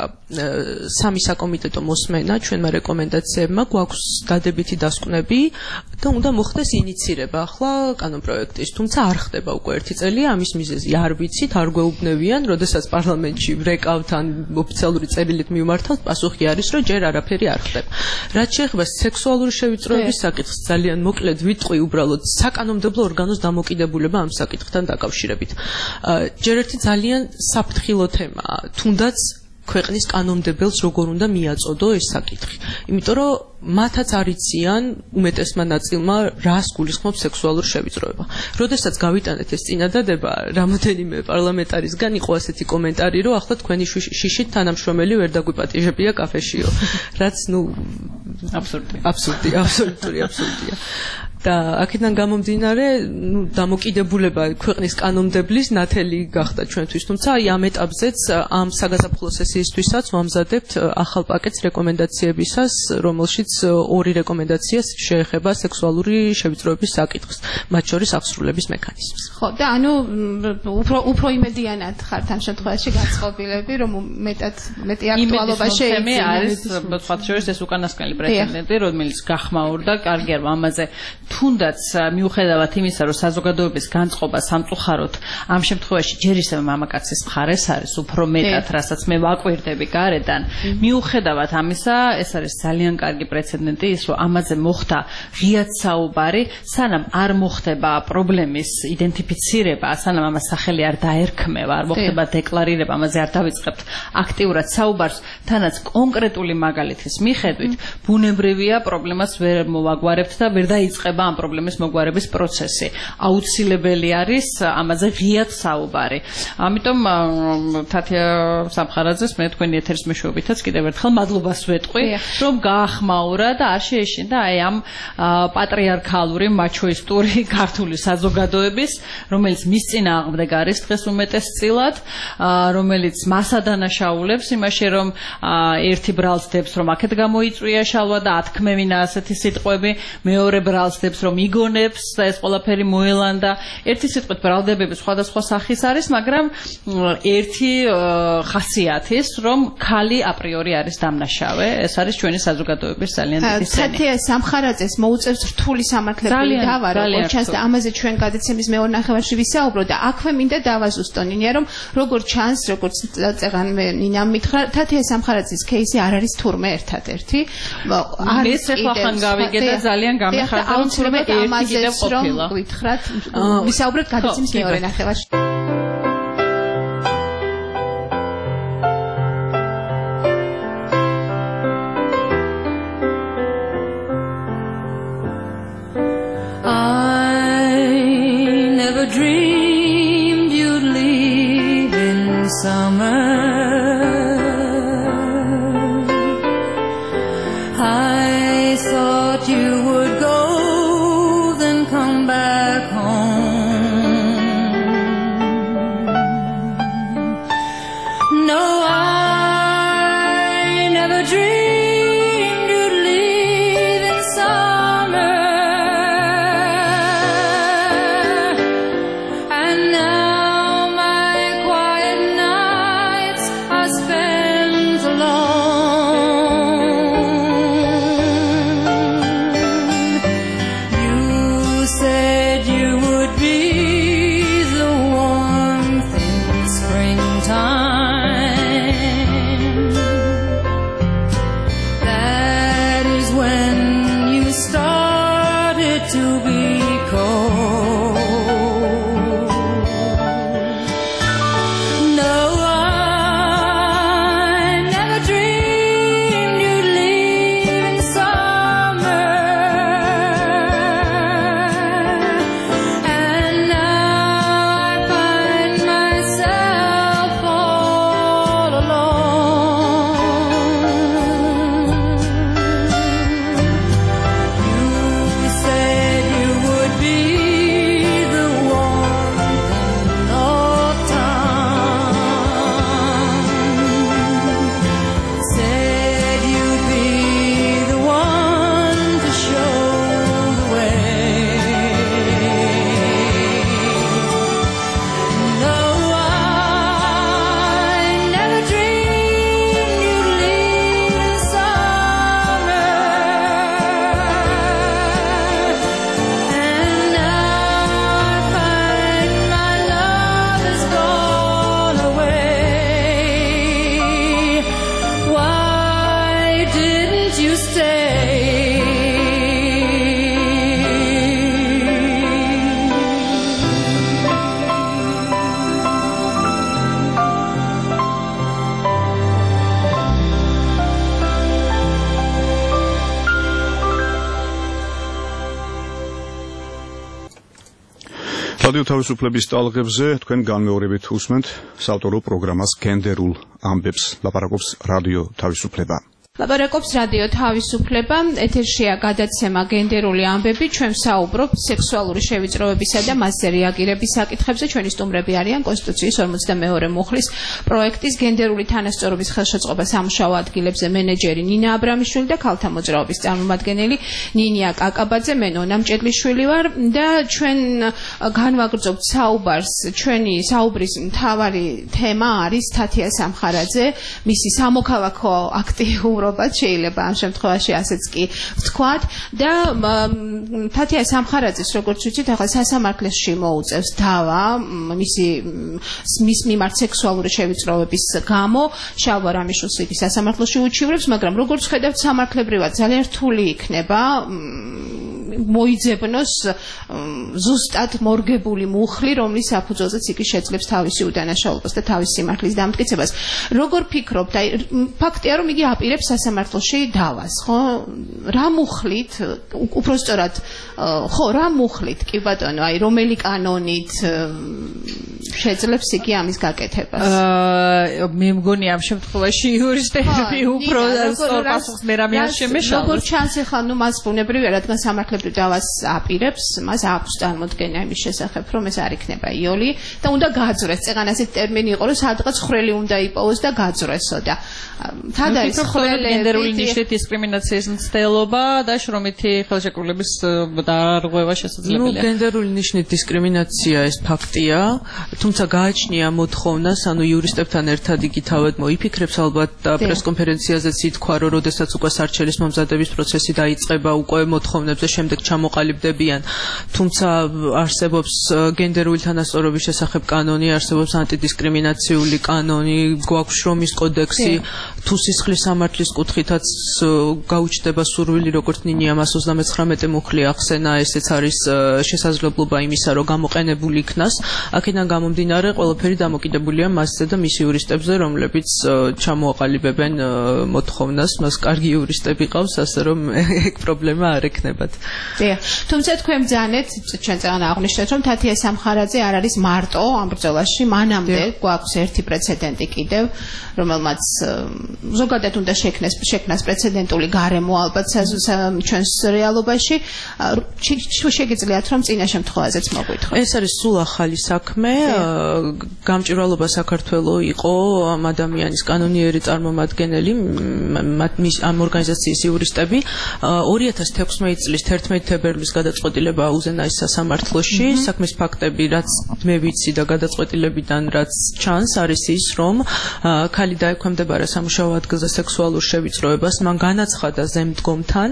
სამი საკომიტეტო მოსმენა ჩვენმა რეკომენდაციებმა გვაქვს დადებითი დასკვნები და უნდა მოხდეს ინიცირება ახლა კანონპროექტის თუმცა არ ხდება უკვე ერთი წელია ამის მიზეზი არ ვიცით არ გვეუბნებიან როდესაც პარლამენტში ვრეკავთ ან ოფიციალური წერილით მივმართავთ პასუხი არის რომ ჯერ არაფერი არ ხდება რაც შეეხება სექსუალური შევიწროების საკითხს ძალიან მოკლედ ვიტყვი უბრალოდ საკანონმდებლო ორგანოს დამოკიდებულება ამ საკითხთან დაკავშირებით ჯერ ერთი ძალიან საფრთხილო თემაა თუნდაც ქვეყნის კანონმდებელს როგორ უნდა მიაწოდო ეს საკითხი. იმიტომ რომ მათაც არიციან უმეტესმა ნაწილმა რას გულისხმობს სექსუალურ შევიწროება. როდესაც გავიტანეთ ეს წინადადება, რამოდენიმე პარლამენტარისგან იყო ასეთი კომენტარი, რომ ახლა თქვენი შიშით თანამშრომელი ვერ დაგვიპატიჟებია კაფეშიო. რაც ნუ აბსურდი, აბსურდი, აბსოლუტური აბსურდია. და აქედან გამომდინარე, ნუ დამოკიდებულება ქვეყნის კანონმდებლის ნათელი გახდა ჩვენთვის, თუმცა აი ამ ეტაპზეც ამ საგაზაფხულო სესიისთვისაც ვამზადებთ ახალ პაკეტს რეკომენდაციებისას, რომელშიც ორი რეკომენდაცია შეეხება სექსუალური შევიწროების საკითხს, მათ შორის აღსრულების მექანიზმს. ხო, და ანუ უფრო უფრო იმედიანად ხართ ამ შემთხვევაში გაწყობილები, რომ მეტად მეტი აქტუალობა შეიძლება არის, მათ შორის ეს უკანასკნელი პრეცედენტი, რომელიც გახმაურდა კარგერმა ამაზე თუნდაც მიუხედავად იმისა, რომ საზოგადოების განწყობა სამწუხაროდ ამ შემთხვევაში ჯერ ისევ მამაკაცის მხარეს არის უფრო მეტად, რასაც მე ვაკვირდები გარედან. მიუხედავად ამისა, ეს არის ძალიან კარგი პრეცედენტი ის, რომ ამაზე მოხდა ღიად საუბარი, სანამ არ მოხდება პრობლემის იდენტიფიცირება, სანამ ამას სახელი არ დაერქმევა, არ მოხდება დეკლარირება, ამაზე არ დავიწყებთ აქტიურად საუბარს, თანაც კონკრეტული მაგალითის მიხედვით, ბუნებრივია პრობლემას ვერ მოვაგვარებთ და ვერ დაიწყება ამ პრობლემის მოგვარების პროცესი. აუცილებელი არის ამაზე ღიად საუბარი. ამიტომ თათია სამხარაძეს მე თქვენი ეთერის მეშვეობითაც კიდევ ერთხელ მადლობას ვეტყვი, რომ გაახმაურა და არ შეეშინდა აი ამ პატრიარქალური მაჩოისტური ქართული საზოგადოების, რომელიც მის წინააღმდეგ არის დღეს უმეტესწილად, რომელიც მას ადანაშაულებს იმაში, რომ ერთი ბრალსდებს, რომ აქეთ გამოიწვია შალვა და ათქმევინა ასეთი სიტყვები, მეორე ბრალსდებს, რომ იგონებს და ეს ყველაფერი მოელანდა. ერთი სიტყვით ბრალდებები სხვადასხვა სახის არის, მაგრამ ერთი ხასიათის, რომ ქალი აპრიორი არის დამნაშავე. ეს არის ჩვენი საზოგადოების ძალიან დიდი სენი. თათია სამხარაძეს მოუწევს რთული სამართლებელი დავა, როგორც ჩანს და ამაზე ჩვენ გადაცემის მეორე ნახევარში ვისაუბროთ და აქვე მინდა დავაზუსტო ნინია, რომ როგორც ჩანს, როგორც წეღან მე ნინამ მითხრა, თათია სამხარაძის кейსი არ არის თურმე ერთადერთი. არის ახლა გავიგე და ძალიან გამეხარდა, რომ თურმე ერთი კიდევ ყოფილა. გითხრათ, ვისაუბროთ გადაცემის მეორე ნახევარში. Dreamed you'd leave in summer. I thought you would go, then come back home. No, I never dreamed you'd leave in summer. რადიო თავისუფლების ტალღებზე თქვენ განმეორებით უსმენთ საავტორო პროგრამას გენდერულ ამბებს. ლაპარაკობს რადიო თავისუფლება. ლაპარაკობს რადიო თავისუფლება, ეთერშია გადაცემა გენდერული ამბები, ჩვენ ვსაუბრობთ სექსუალური შევიწროებისა და მასზე რეაგირების საკითხებზე. ჩვენი სტუმრები არიან კონსტიტუციის ორმოცდამეორე მუხლის პროექტის გენდერული თანასწორობის ხელშეწყობა სამუშაო ადგილებზე მენეჯერი ნინა აბრამიშვილი და ქალთა მოძრაობის წარმომადგენელი ნინია კაკაბაძე. მე ნონა მჭედლიშვილი ვარ და ჩვენ განვაგრძობთ საუბარს. ჩვენი საუბრის მთავარი თემა არის თათია სამხარაძე, მისი სამოქალაქო აქტიურ პირობად შეიძლება ამ შემთხვევაში ასეც კი ვთქვათ და თათია სამხარაძის როგორც ვიცით ახლა სასამართლოში მოუწევს დავა მისი მის მიმართ სექსუალური შევიწროების გამო შალვა რამიშვილს იგი სასამართლოში უჩივრებს მაგრამ როგორც ხედავთ სამართლებრივად ძალიან რთული იქნება მოიძებნოს ზუსტად მორგებული მუხლი რომლის საფუძველზეც იგი შეძლებს თავისი უდანაშაულობას და თავისი სიმართლის დამტკიცებას როგორ ფიქრობთ აი ფაქტია რომ იგი აპირებს სასამართლოში დავას ხო რა მუხლით უფრო სწორად ხო რა მუხლით კი ბატონო აი რომელი კანონით შეძლებს იგი ამის გაკეთებას აა მე მგონი ამ შემთხვევაში იურისტები უფრო სწორ პასუხს მე რამე არ შემეშალოს როგორ ჩანს ახლა ნუ მას ბუნებრივია რადგან სამართლებრივ დავას აპირებს მას აქვს წარმოდგენა იმის შესახებ რომ ეს არ იქნება იოლი და უნდა გაძრეს წეგან ასეთი ტერმინი იყო რომ სადღაც ხრელი უნდა იპოვოს და გაძრესო და თად არის ხრელი გენდერული ნიშნით დისკრიმინაციის მცდელობა და შრომითი ხელშეკრულების დარღვევა შესაძლებელია ნუ გენდერული ნიშნით დისკრიმინაცია ეს ფაქტია თუმცა გააჩნია მოთხოვნას ანუ იურისტებთან ერთად იგი თავად მოიფიქრებს ალბათ პრესკონფერენციაზეც ითქვა რომ როდესაც უკვე სარჩელის მომზადების პროცესი დაიწყება უკვე მოთხოვნებს და შემდეგ ჩამოყალიბდებიან თუმცა არსებობს გენდერული თანასწორობის შესახებ კანონი არსებობს ანტიდისკრიმინაციული კანონი გვაქვს შრომის კოდექსი თუ სისხლის სამართლის კუთხითაც გაუჩნდება სურვილი როგორც ნინია მას ოცდამეცხრამეტე მუხლი ახსენა ესეც არის შესაძლებლობა იმისა რომ გამოყენებული იქნას აქედან გამომდინარე ყველაფერი დამოკიდებულია მასზე და მის იურისტებზე რომლებიც ჩამოაყალიბებენ მოთხოვნას მას კარგი იურისტები ყავს ასე რომ ეგ პრობლემა არ ექნებათ დიახ თუმცა თქვენ ბრძანეთ ჩვენ წეგან აღნიშნეთ რომ თათია სამხარაძე არ არის მარტო ამ ბრძოლაში მანამდე გვაქვს ერთი პრეცედენტი კიდევ რომელმაც ზოგადად უნდა შექმნეს შექმნას პრეცედენტული გარემო ალბათ ჩვენს რეალობაში შეგიძლიათ რომ წინა შემთხვევაზეც მოგვითხროთ ეს არის სულ ახალი საქმე გამჭვირვალობა საქართველოს იყო ამ ადამიანის კანონიერი წარმომადგენელი მის ამ ორგანიზაციის იურისტები ორი ათას თექვსმეტი წლის თერთმეტი თებერვლის გადაწყვეტილება აუზენა ის სასამართლოში საქმის ფაქტები რაც მე ვიცი და გადაწყვეტილებიდან რაც ჩანს არის ის რომ ქალი დაექვემდებარა სამუშაო ადგილზე სექსუალურ შევიწროებას მან განაცხადა ზემდგომთან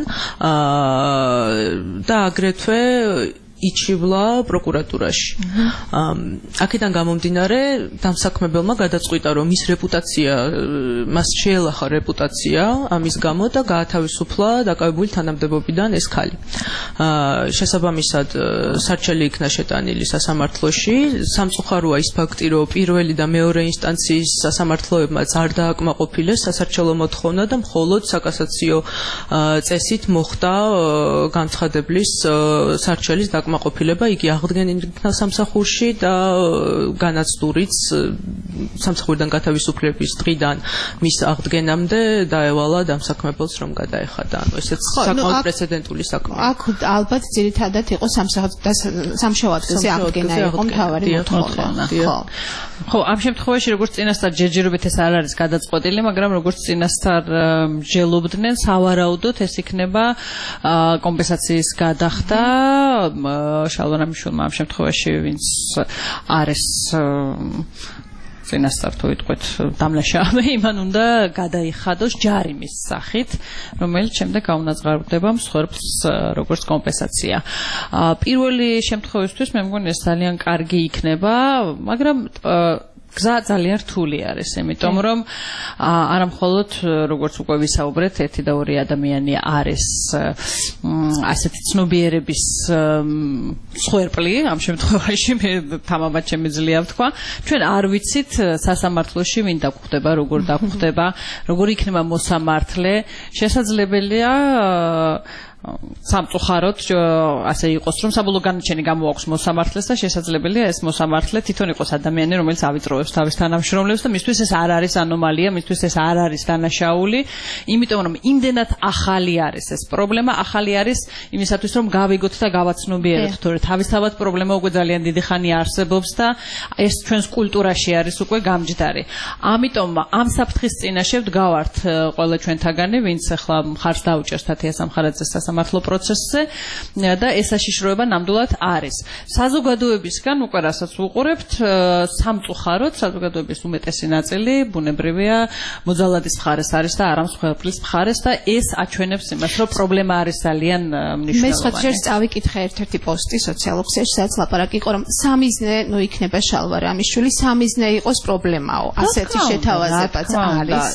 და აგრეთვე იჩივლა პროკურატურაში. აქედან გამომდინარე დამსაქმებელმა გადაწყვიტა რომ მის რეპუტაცია მას შეელახა რეპუტაცია ამის გამო და გაათავისუფლა დაკავებული თანამდებობიდან ეს ქალი. შესაბამისად სარჩელი იქნა შეტანილი სასამართლოში სამწუხაროა ის ფაქტი რომ პირველი და მეორე ინსტანციის სასამართლოებმაც არ დააკმაყოფილეს სასარჩელო მოთხოვნა და მხოლოდ საკასაციო წესით მოხდა განცხადებლის სარჩელის კმაყოფილება იგი აღდგენილი იქნა სამსახურში და განაცდურიც სამსახურიდან გათავისუფლების დღიდან მის აღდგენამდე დაევალა დამსაქმებელს რომ გადაეხადა. ანუ ესეც საკმაოდ პრეცედენტული საქმეა. აქ ალბათ ძირითადად იყო სამშაბათზე აღდგენაზე აღდგენა იყო მთავარი მოთხოვნა. ხო. ხო, ამ შემთხვევაში როგორც წინასწარ ჯერჯერობით ეს არ არის გადაწყვეტილი, მაგრამ როგორც წინასწარ მსჯელობდნენ, სავარაუდოდ ეს იქნება კომპენსაციის გადახდა შალვა რამიშვილმა ამ შემთხვევაში ვინც არის წინასწარ თუ ვიტყვით დამლაშავე იმან უნდა გადაიხადოს ჯარიმის სახით რომელიც შემდეგ გაუნაწყარდება მსხვერპლს როგორც კომპენსაცია. პირველი შემთხვევისთვის მე მგონი ეს ძალიან კარგი იქნება, მაგრამ გზა ძალიან რთული არის, იმიტომ რომ არა მხოლოდ როგორც უკვე ვისაუბრეთ, ერთი და ორი ადამიანი არის ასეთი ცნობიერების მსხვერპლი, ამ შემთხვევაში მე თამამად შემიძლია ვთქვა. ჩვენ არ ვიცით სასამართლოში ვინ დაგხვდება, როგორ დაგხვდება, როგორ იქნება მოსამართლე, შესაძლებელია სამწუხაროდ ასე იყოს რომ საბოლოო განაჩენი გამოაქვს მოსამართლეს და შესაძლებელია ეს მოსამართლე თვითონ იყოს ადამიანი რომელიც ავიწროვებს თავის თანამშრომლებს და მისთვის ეს არ არის ანომალია, მისთვის ეს არ არის დანაშაული, იმიტომ რომ იმდენად ახალი არის ეს პრობლემა, ახალი არის იმისათვის რომ გავიგოთ და გავაცნობიეროთ, თორე თავისთავად პრობლემა უკვე ძალიან დიდი ხანი არსებობს და ეს ჩვენს კულტურაში არის უკვე გამჯდარი. ამიტომ ამ საფრთხის წინაშე ვდგავართ ყველა ჩვენთაგანი, ვინც ახლა მხარს დაუჭერს თათია სამხარაძეს სასამართლო პროცესზე და ეს საშიშროება ნამდვილად არის. საზოგადოებისგან უკვე რასაც ვუყურებთ, სამწუხაროდ საზოგადოების უმეტესი ნაწილი ბუნებრივია მოძალადის მხარეს არის და არა მსხვერპლის მხარეს და ეს აჩვენებს იმას, რომ პრობლემა არის ძალიან მნიშვნელოვანი. მე სხვა შერს წავიკითხე ერთ-ერთი პოსტი სოციალურ ქსელში, სადაც ლაპარაკი იყო, რომ სამიზნე ნუ იქნება შალვა რამიშვილი, სამიზნე იყოს პრობლემაო. ასეთი შეთავაზებაც არის.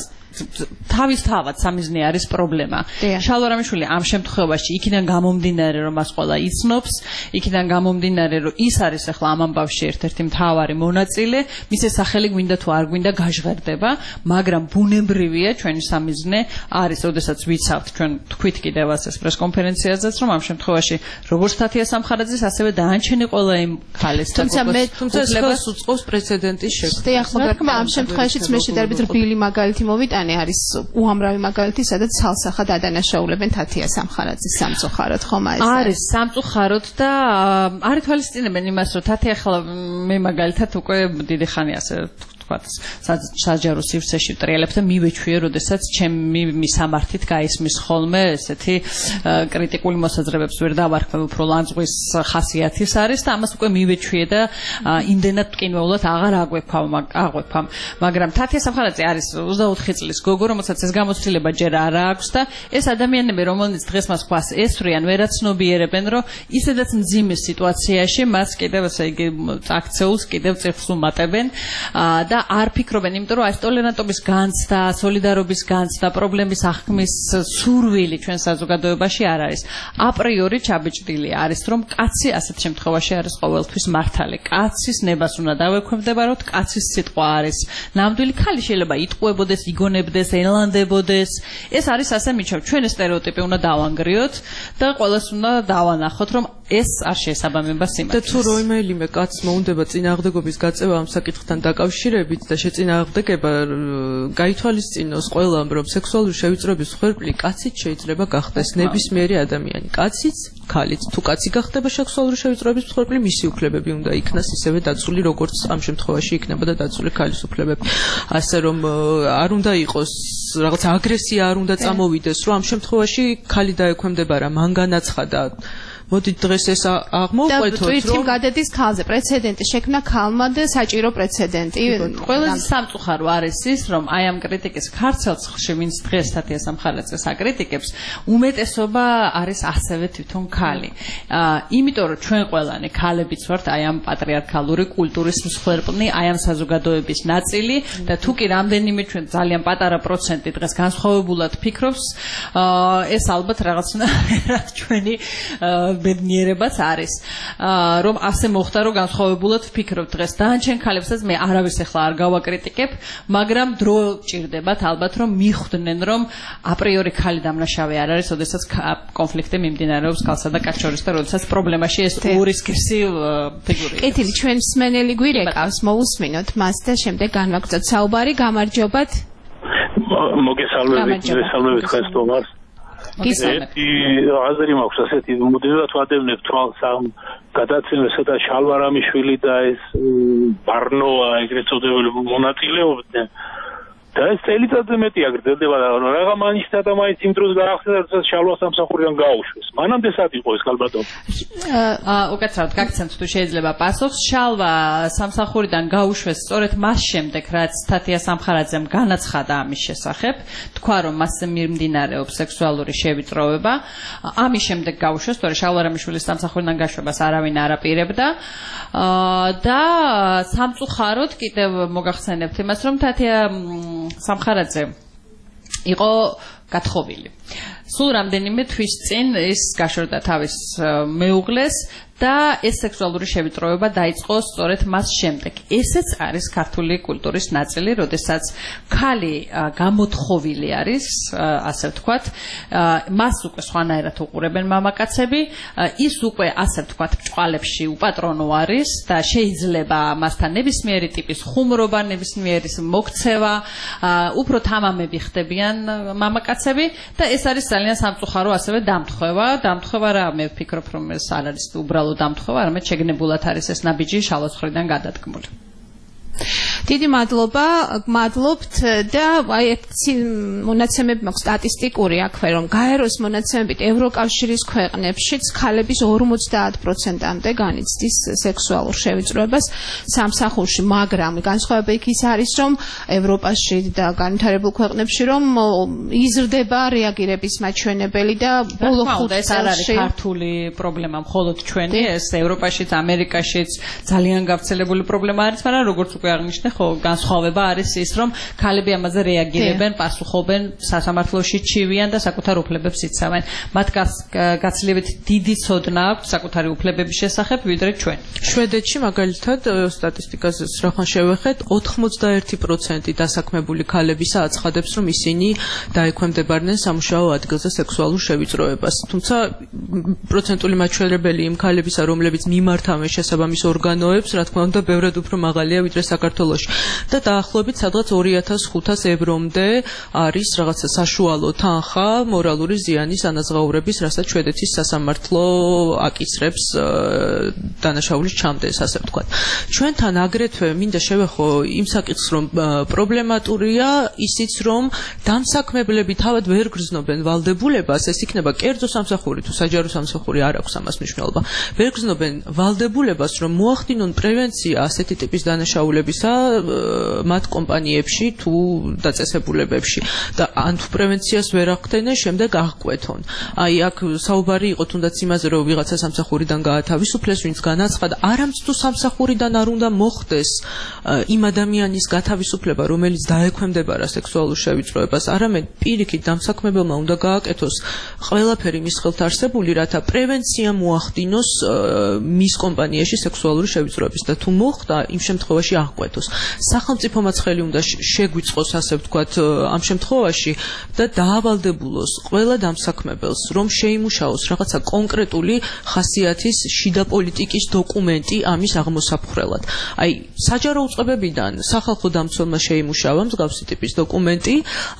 თავისთავად სამიზნე არის პრობლემა. შალვა რამიშვილი ამ შემთხვევაში იქიდან გამომდინარე, რომ მას ყველა იცნობს, იქიდან გამომდინარე, რომ ის არის ახლა ამ ამბავში ერთ-ერთი მთავარი მონაწილე, მისი სახელი გვინდა თუ არ გვინდა გაჟღერდება, მაგრამ ბუნებრივია ჩვენი სამიზნე არის, როდესაც ვიცავთ ჩვენ თქვით კიდევ ასეს პრესკონფერენციაზეც, რომ ამ შემთხვევაში როგორც თათია სამხარაძის, ასევე დაანჩენი ყველა იმ ქალეს თუმცა მე თუმცა ხელს უწყობს პრეცედენტის შექმნა. დიახ, მაგრამ ამ შემთხვევაშიც მე შედარებით რბილი მაგალითი მოვიტანე. არის უამრავი მაგალითი, სადაც ცალსახად ადანაშაულებენ თათია სამხარაძის სამწუხაროდ, ხომ ეს არის სამწუხაროდ და არ ითვალისწინებენ იმას, რომ თათია ახლა მე მაგალითად უკვე დიდი ხანი ასე ვთქვათ, საჯარო სივრცეში ვტრიალებ და მივეჩვიე, როდესაც ჩემი მისამართით გაისმის ხოლმე ესეთი კრიტიკული მოსაზრებებს ვერ დავარქმევ, უფრო ლანძღვის ხასიათის არის და ამას უკვე მივეჩვიე და იმდენად მტკინველად აღარ აგვექვავ, აღვექვამ. მაგრამ თათია სამხარაძე არის ოცდაოთხი წლის გოგო, რომელსაც ეს გამოცდილება ჯერ არ აქვს და ეს ადამიანები, რომელნიც დღეს მას ქვას ესვრიან, ვერაცნობიერებენ, რომ ისედაც მძიმე სიტუაციაში მას კიდევ ესე იგი აქცეულს კიდევ წიხლს უმატებენ და არ ფიქრობენ, იმიტომ რომ ეს ტოლერანტობის განცდა, სოლიდარობის განცდა, პრობლემის აღქმის სურვილი ჩვენ საზოგადოებაში არ არის. აპრიორი ჩაბეჭდილი არის, რომ კაცი ასეთ შემთხვევაში არის ყოველთვის მართალი. კაცის ნებას უნდა დავექვემდებაროთ, კაცის სიტყვა არის ნამდვილი. ქალი შეიძლება იტყუებოდეს, იგონებდეს, ელანდებოდეს. ეს არის ასე მიჩვევ. ჩვენ ეს სტერეოტიპი უნდა დავანგრიოთ და ყველას უნდა დავანახოთ, რომ ეს არ შეესაბამება სიმართლეს. და თუ რომელიმე კაცს მოუნდება წინააღმდეგობის გაწევა ამ საკითხთან დაკავშირებით და შეწინააღმდეგება გაითვალისწინოს ყველამ, რომ სექსუალური შევიწროების მსხვერპლი კაციც შეიძლება გახდეს ნებისმიერი ადამიანი. კაციც, ქალიც, თუ კაცი გახდება სექსუალური შევიწროების მსხვერპლი, მისი უფლებები უნდა იქნას ისევე დაცული, როგორც ამ შემთხვევაში იქნება და დაცული ქალის უფლებები. ასე რომ არ უნდა იყოს რაღაც აგრესია არ უნდა წამოვიდეს, რომ ამ შემთხვევაში ქალი დაექვემდებარა, მან განაცხადა მოდით დღეს ეს აღმოვყვეთოთ, რომ თვითონ გადადის ქალზე პრეცედენტი შექმნა ქალმა და საჭირო პრეცედენტი. ყველაზე სამწუხარო არის ის, რომ აი ამ კრიტიკის ქართულ ცხლში, ვინც დღეს თათია სამხარაძეს აკრიტიკებს, უმეტესობა არის ასევე თვითონ ქალი. იმიტომ რომ ჩვენ ყველანი ქალებიც ვართ აი ამ პატრიარქალური კულტურის მსხვერპლნი, აი ამ საზოგადოების ნაწილი და თუ კი რამდენიმე ჩვენ ძალიან პატარა პროცენტი დღეს განსხვავებულად ფიქრობს, ეს ალბათ რაღაცნაირად ჩვენი ბედნიერებაც არის, რომ ასე მოხდა, რომ განსხვავებულად ვფიქრობ დღეს. დანარჩენ ქალებსაც მე არავის ახლა არ გავაკრიტიკებ, მაგრამ დრო ჭირდებათ ალბათ, რომ მიხვდნენ, რომ აპრიორი ქალი დამნაშავე არ არის, ოდესაც კონფლიქტი მიმდინარეობს ქალსა და კაცს შორის და როდესაც პრობლემაში ეს ორი სქესი ფიგურია. კეთილი, ჩვენ მსმენელი გვირეკავს, მოусმინოთ მას და შემდეგ განვაგრძოთ საუბარი. გამარჯობათ. მოგესალმებით, მოგესალმებით ხეს თომას. ერთი აზრი მაქვს ასეთი, მოდიოთ ვადევნებ თვალს ამ გადაცემასა და შალვა რამიშვილი და ეს ბარნოა ეგრეთ წოდებული მონაწილეობდნენ. და ეს წელიწადზე მეტია გრძელდება და რაღა მანიშთა და მაინც იმ დროს გაახსნა, როდესაც შალვა სამსახურიდან გაუშვეს. მანამდე სად იყო ეს ქალბატონი? აა, უკაცრავად გაგცემთ თუ შეიძლება პასუხს. შალვა სამსახურიდან გაუშვეს სწორედ მას შემდეგ, რაც თათია სამხარაძემ განაცხადა ამის შესახებ, თქვა რომ მასზე მიმდინარეობს სექსუალური შევიწროება. ამის შემდეგ გაუშვეს, თორე შალვა რამიშვილის სამსახურიდან გაშვებას არავინ არ აპირებდა. აა და სამწუხაროდ კიდევ მოგახსენებთ იმას, რომ თათია სამხარაძე იყო გათხოვილი. სულ რამდენიმე თვის წინ ის გაშორდა თავის მეუღლეს და ეს სექსუალური შევიწროება დაიწყო სწორედ მას შემდეგ. ესეც არის ქართული კულტურის ნაწილი, როდესაც ქალი გამოთხოვილი არის, ასე ვთქვათ, მას უკვე სხვანაირად უყურებენ მამაკაცები, ის უკვე ასე ვთქვათ ბჭყალებში უპატრონო არის და შეიძლება მასთან ნებისმიერი ტიპის ხუმრობა, ნებისმიერი მოქცევა, უფრო თამამები ხდებიან მამაკაცები და ეს არის ძალიან სამწუხარო ასევე დამთხევა, დამთხევა რა მე ვფიქრობ რომ ეს არ არის უბრალოდ დამთხევა, არამედ შეგნებულად არის ეს ნაბიჯი შალვას მხრიდან გადადგმული. დიდი მადლობა, გმადლობთ და აი ერთი მონაცემები მაქვს სტატისტიკური აქვე რომ გაეროს მონაცემებით ევროკავშირის ქვეყნებშიც ქალების ორმოცდაათ პროცენტამდე განიცდის სექსუალურ შევიწროებას სამსახურში, მაგრამ განსხვავება იქ ის არის რომ ევროპაში და განვითარებულ ქვეყნებში რომ იზრდება რეაგირების მაჩვენებელი და ბოლო ხუთ წელში ეს არ არის ქართული პრობლემა, მხოლოდ ჩვენი, ეს ევროპაშიც, ამერიკაშიც ძალიან გავრცელებული პრობლემა არის, მაგრამ როგორც უკვე აღნიშნე, ხო, განსხვავება არის ის, რომ ქალები ამაზე რეაგირებენ, პასუხობენ, სასამართლოში ჩივიან და საკუთარ უფლებებს იცავენ. მათ გაცილებით დიდი ცოდნა აქვთ საკუთარი უფლებების შესახებ, ვიდრე ჩვენ. შვედეთში მაგალითად სტატისტიკაზე რახან შევეხეთ, ოთხმოცდაერთი პროცენტი დასაქმებული ქალებისა აცხადებს, რომ ისინი დაექვემდებარნენ სამუშაო ადგილზე სექსუალურ შევიწროებას. თუმცა პროცენტული მაჩვენებელი იმ ქალებისა, რომლებიც მიმართავენ შესაბამის ორგანოებს, რა თქმა უნდა, ბევრად უფრო მაღალია ვიდრე საქართველოში. და დაახლოებით სადღაც ორი ათას ხუთას ევრომდე არის რაღაცა საშუალო თანხა მორალური ზიანის ანაზღაურების, რასაც შვედეთის სასამართლო აკისრებს დანაშაულის ჩამდენს, ასე ვთქვათ. ჩვენთან აგრეთვე მინდა შევეხო იმ საკითხს, რომ პრობლემატურია ისიც, რომ დამსაქმებლები თავად ვერ გრძნობენ ვალდებულებას, ეს იქნება კერძო სამსახური თუ საჯარო სამსახური, არ აქვს ამას მნიშვნელობა. ვერ გრძნობენ ვალდებულებას, რომ მოახდინონ პრევენცია ასეთი ტიპის დანაშაულებისა მათ კომპანიებში თუ დაწესებულებებში და ან თუ პრევენციას ვერ ახდენენ, შემდეგ აღკვეთონ. აი აქ საუბარი იყო თუნდაც იმაზე, რომ ვიღაცა სამსახურიდან გაათავისუფლეს, ვინც განაცხადა, არამც თუ სამსახურიდან არ უნდა მოხდეს იმ ადამიანის გათავისუფლება, რომელიც დაექვემდებარა სექსუალურ შევიწროებას, არამედ პირიქით დამსაქმებელმა უნდა გააკეთოს ყველაფერი მის ხელთ არსებული, რათა პრევენცია მოახდინოს მის კომპანიაში სექსუალური შევიწროების და თუ მოხდა, იმ შემთხვევაში აღკვეთოს. სახელმწიფომაც ხელი უნდა შეგვიწყოს, ასე ვთქვათ, ამ შემთხვევაში და დაავალდებულოს ყველა დამსაქმებელს, რომ შეიმუშაოს რაღაცა კონკრეტული ხასიათის შიდა პოლიტიკის დოკუმენტი ამის აღმოსაფხრელად. აი, საჯარო უწყებებიდან სახალხო დამცველმა შეიმუშავა მსგავსი ტიპის დოკუმენტი,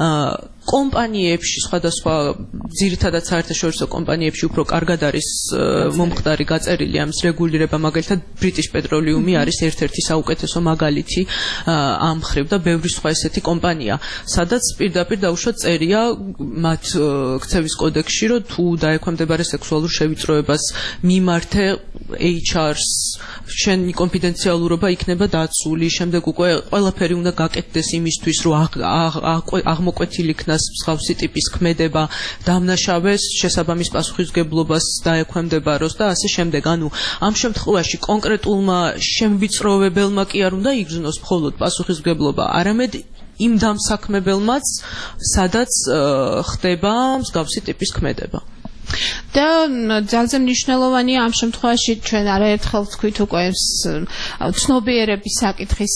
კომპანიებში, სხვადასხვა ძირითადად საერთაშორისო კომპანიებში უფრო კარგად არის მომხდარი გაწერილი ამის რეგულირება, მაგალითად British Petroleum არის ერთ-ერთი საუკეთესო მაგალითი ამ მხრივ და ბევრი სხვა ესეთი კომპანია, სადაც პირდაპირ დაუშვათ წერია მათ ქცევის კოდექსში, რომ თუ დაექვემდებარე სექსუალურ შევიწროებას მიმართე H R-ს, შენი კონფიდენციალურობა იქნება დაცული, შემდეგ უკვე ყველაფერი უნდა გაკეთდეს იმისთვის, რომ აღმოკვეთილი იქნას მსგავსი ტიპის ქმედება, დამნაშავეს შესაბამის პასუხისმგებლობას დაექვემდებაროს და ასე შემდეგ. ანუ ამ შემთხვევაში კონკრეტულმა შემვიწროვებელმა კი არ უნდა იგრძნოს მხოლოდ პასუხისმგებლობა, არამედ იმ დამსაქმებელმაც, სადაც ხდება მსგავსი ტიპის ქმედება. და ძალზე მნიშვნელოვანია ამ შემთხვევაში ჩვენ არაერთხელ ვთქვით უკვე ცნობიერების საკითხის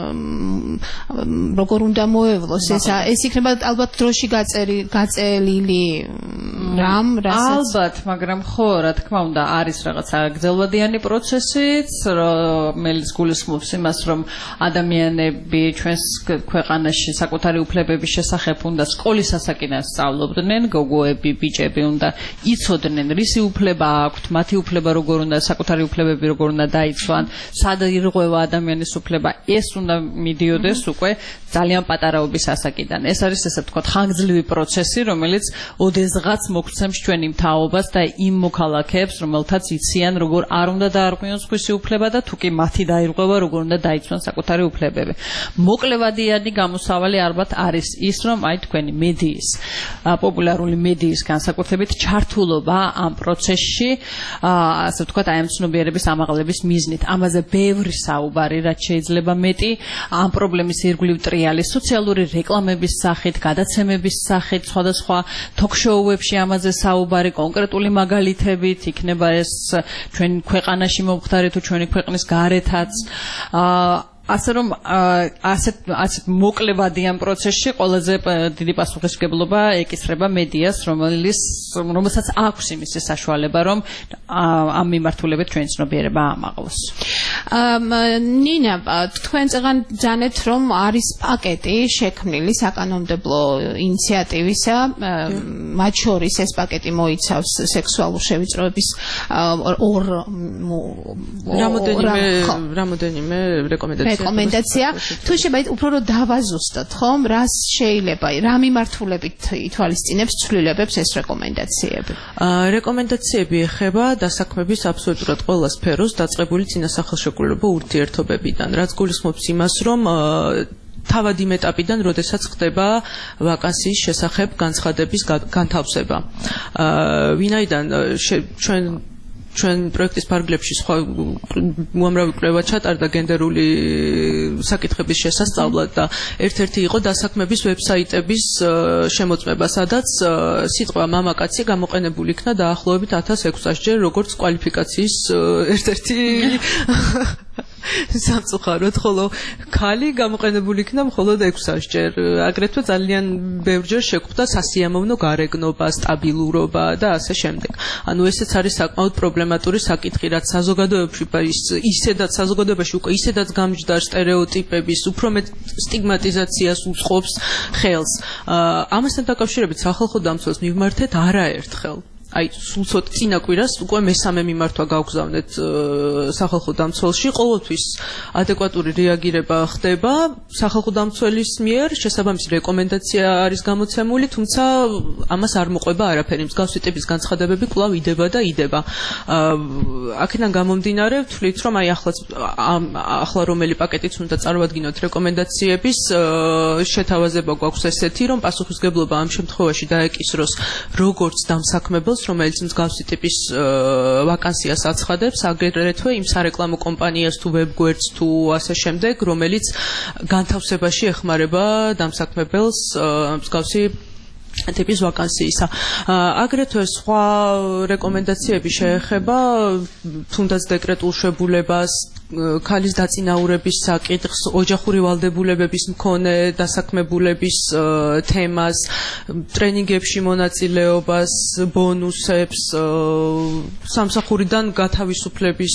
როგორ უნდა მოევლოს ეს ეს იქნება ალბათ დროში გაწელილი რამ რასაც ალბათ, მაგრამ ხო, რა თქმა უნდა, არის რაღაცა გრძელვადიანი პროცესიც, რომელიც გულისხმობს იმას, რომ ადამიანები ჩვენს ქვეყანაში საკუთარი უფლებების შესახებ უნდა სკოლის ასაკიდან სწავლობდნენ, გოგოები, ბიჭები უნდა იცოდნენ რისი უფლება აქვთ, მათი უფლება როგორ უნდა, საკუთარი უფლებები როგორ უნდა დაიცვან, სად ირღვევა ადამიანის უფლება, ეს უნდა მიდიოდეს უკვე ძალიან პატარაობის ასაკიდან. ეს არის ესე ვთქვათ ხანგრძლივი პროცესი, რომელიც ოდესღაც მოგცემს ჩვენი მთავრობას და იმ მოქალაქეებს, რომელთაც იციან როგორ არ უნდა დაარღვიონ სხვისი უფლება და თუ კი მათი დაირღვევა, როგორ უნდა დაიცვან საკუთარი უფლებები. მოკლევადიანი გამოსავალი ალბათ არის ის, რომ აი თქვენი მედიის, პოპულარული მედიის განსაკუთრებით ჩართულობა ამ პროცესში, ასე ვთქვათ, აი ამ ცნობიერების ამაღლების მიზნით. ამაზე ბევრი საუბარი, რაც შეიძლება მეტი, ამ პრობლემის ირგვლივ ტრიალი სოციალური რეკლამების სახით, გადაცემების სახით, სხვადასხვა თოქ-შოუებში ამაზე საუბარი, კონკრეტული მაგალითებით, იქნება ეს ჩვენ ქვეყანაში მომხდარი თუ ჩვენი ქვეყნის გარეთაც. ასე რომ ასეთ ასეთ მოკლევადიან პროცესში ყველაზე დიდი პასუხისმგებლობა ეკისრება მედიას, რომელიც რომელსაც აქვს იმის საშუალება, რომ ამ მიმართულებით ჩვენი ცნობიერება ამაღლოს. ნინა, თქვენ წეგან ძანეთ რომ არის პაკეტი შექმნილი საკანონმდებლო ინიციატივისა, მათ შორის ეს პაკეტი მოიცავს სექსუალურ შევიწროების ორ რამოდენიმე რამოდენიმე რეკომენდაცია. რეკომენდაცია. თუ შეიძლება უფრო რომ დავაზუსტოთ, ხომ, რას შეიძლება, რა მიმართულებით ითვალისწინებს ცვლილებებს ეს რეკომენდაციები? რეკომენდაციები ეხება დასაქმების აბსოლუტურად ყველა სფეროს დაწყებული წინასახელშეკრულებო ურთიერთობებიდან, რაც გულისხმობს იმას, რომ თავად იმ ეტაპიდან, როდესაც ხდება ვაკანსიის შესახებ განცხადების განთავსება. ვინაიდან ჩვენ ჩვენ პროექტის ფარგლებში სხვა უამრავი კვლევა ჩატარდა გენდერული საკითხების შესასწავლად და ერთ-ერთი იყო დასაქმების ვებსაიტების შემოწმება, სადაც სიტყვა მამაკაცი გამოყენებული იქნა დაახლოებით ათას ექვსას ჯერ როგორც კვალიფიკაციის ერთ-ერთი სამწუხაროდ, ხოლო ქალი გამოყენებული იქნა მხოლოდ ექვსას ჯერ. აგრეთვე ძალიან ბევრჯერ შეგვხვდა სასიამოვნო გარეგნობა, სტაბილურობა და ასე შემდეგ. ანუ ესეც არის საკმაოდ პრობლემატური საკითხი, რაც საზოგადოებაში ისედაც საზოგადოებაში უკვე ისედაც გამჯდარ სტერეოტიპების, უფრო მეტ სტიგმატიზაციას უწყობს ხელს. ამასთან დაკავშირებით სახალხო დამცველს მივმართეთ არაერთხელ. აი, სულ ცოტა წინა კვირას უკვე მესამე მიმართვა გავგზავნეთ სახალხო დამცველში. ყოველთვის ადეკვატური რეაგირება ხდება სახალხო დამცველის მიერ, შესაბამისი რეკომენდაცია არის გამოცემული, თუმცა ამას არ მოყვება არაფერი. მსგავსი ტიპის განცხადებები კვლავ იდება და იდება. აქედან გამომდინარე, ვთვლით, რომ აი ახლაც ახლა რომელი პაკეტიც უნდა წარვადგინოთ რეკომენდაციების, შეთავაზება გვაქვს ესეთი, რომ პასუხისმგებლობა ამ შემთხვევაში დაეკისროს როგორც დამსაქმებელს, რომელიც მსგავსი ტიპის ვაკანსიას აცხადებს, აგრეთვე იმ სარეკლამო კომპანიას თუ ვებგვერდს თუ ასე შემდეგ, რომელიც განთავსებაში ეხმარება დამსაქმებელს მსგავსი ტიპის ვაკანსიისა. აგრეთვე სხვა რეკომენდაციები შეეხება თუნდაც დეკრეტულ შებულებას, ქალის დაწინაურების საკითხს, ოჯახური ვალდებულებების მქონე დასაქმებულების თემას, ტრენინგებში მონაწილეობას, ბონუსებს, სამსახურიდან გათავისუფლების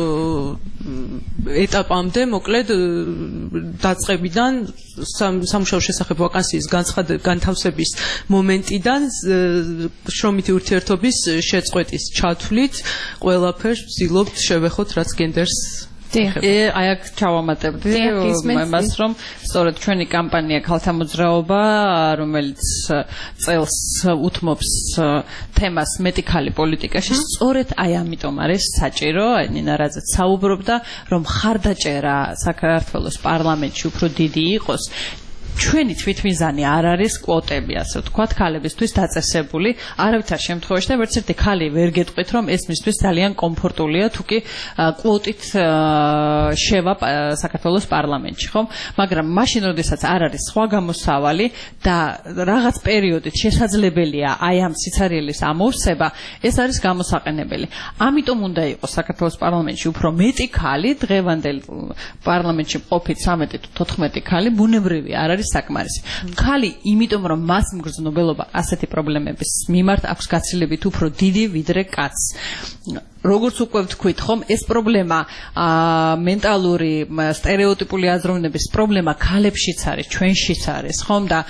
ეტაპამდე, მოკლედ დაწყებიდან სამუშაო შესახებ ვაკანსიის განთავსების მომენტიდან შრომითი ურთიერთობის შეწყვეტის ჩათვლით ყველაფერს ვცდილობთ შევეხოთ, რაც გენდერს აი აქ ჩავამატებდი იმას, რომ სწორედ ჩვენი კამპანია ქალთა მოძრაობა, რომელიც წელს უთმობს თემას მეტი ქალი პოლიტიკაში, სწორედ აი ამიტომ არის საჭირო, აი ნინა რაზეც საუბრობდა, რომ ხარდაჭერა საქართველოს პარლამენტში უფრო დიდი იყოს. ჩვენი თვითმიზანი არ არის კვოტები, ასე ვთქვათ, ქალებისთვის დაწესებული, არავითარ შემთხვევაში და ვერც ერთი ქალი ვერ გეტყვით, რომ ეს მისთვის ძალიან კომფორტულია, თუ კი კვოტით შევა საქართველოს პარლამენტში, ხომ? მაგრამ მაშინ, როდესაც არ არის სხვა გამოსავალი და რაღაც პერიოდით შესაძლებელია აი ამ სიცარიელის ამოვსება, ეს არის გამოსაყენებელი. ამიტომ უნდა იყოს საქართველოს პარლამენტში უფრო მეტი ქალი, დღევანდელ პარლამენტში ყოფით ცამეტი თუ თოთხმეტი ქალი, ბუნებრივი არ არის საკმარისი. ქალი, იმიტომ რომ მას მგრძნობელობა ასეთი პრობლემების მიმართ აქვს გაცილებით უფრო დიდი ვიდრე კაცს. როგორც უკვე ვთქვით, ხომ, ეს პრობლემა მენტალური სტერეოტიპული აზროვნების პრობლემა ქალებშიც არის, ჩვენშიც არის, ხომ და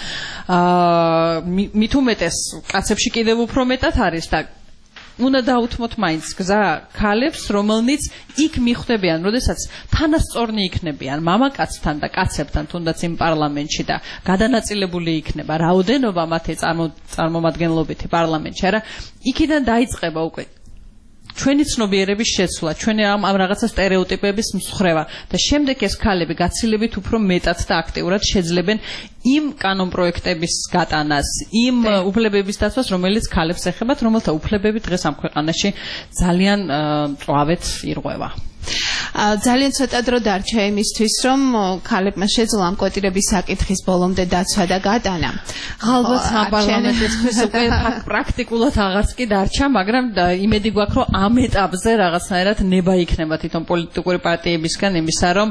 მით უმეტეს კაცებში კიდევ უფრო მეტად არის და უნდა დაუთმოთ მაინც გზა ქალებს, რომელნიც იქ მიხვდებიან, როდესაც თანასწორნი იქნებიან მამაკაცთან და კაცებთან, თუნდაც იმ პარლამენტში და გადანაწილებული იქნება რაოდენობა მათი წარმომადგენლობითი პარლამენტში, არა, იქიდან დაიწყება უკვე ჩვენი ცნობიერების შეცვლა, ჩვენი ამ ამ რაღაცა სტერეოტიპების მსხრევა და შემდეგ ეს ქალები გაცილებით უფრო მეტად და აქტიურად შეძლებენ იმ კანონპროექტების გატანას, იმ უფლებების დაცვას, რომელიც ქალებს ეხებათ, რომელთა უფლებები დღეს ამ ქვეყანაში ძალიან მწვავედ ირღვევა. ძალიან ცოტა დრო დარჩა იმისთვის, რომ ქალებმა შეძლო ამ კვოტირების საკითხის ბოლომდე დაცვა და გატანა. ალბათ ამ პარლამენტისთვის უკვე პრაქტიკულად აღარც კი დარჩა, მაგრამ იმედი გვაქვს, რომ ამ ეტაპზე რაღაცნაირად ნება იქნება თვითონ პოლიტიკური პარტიებისგან იმისა, რომ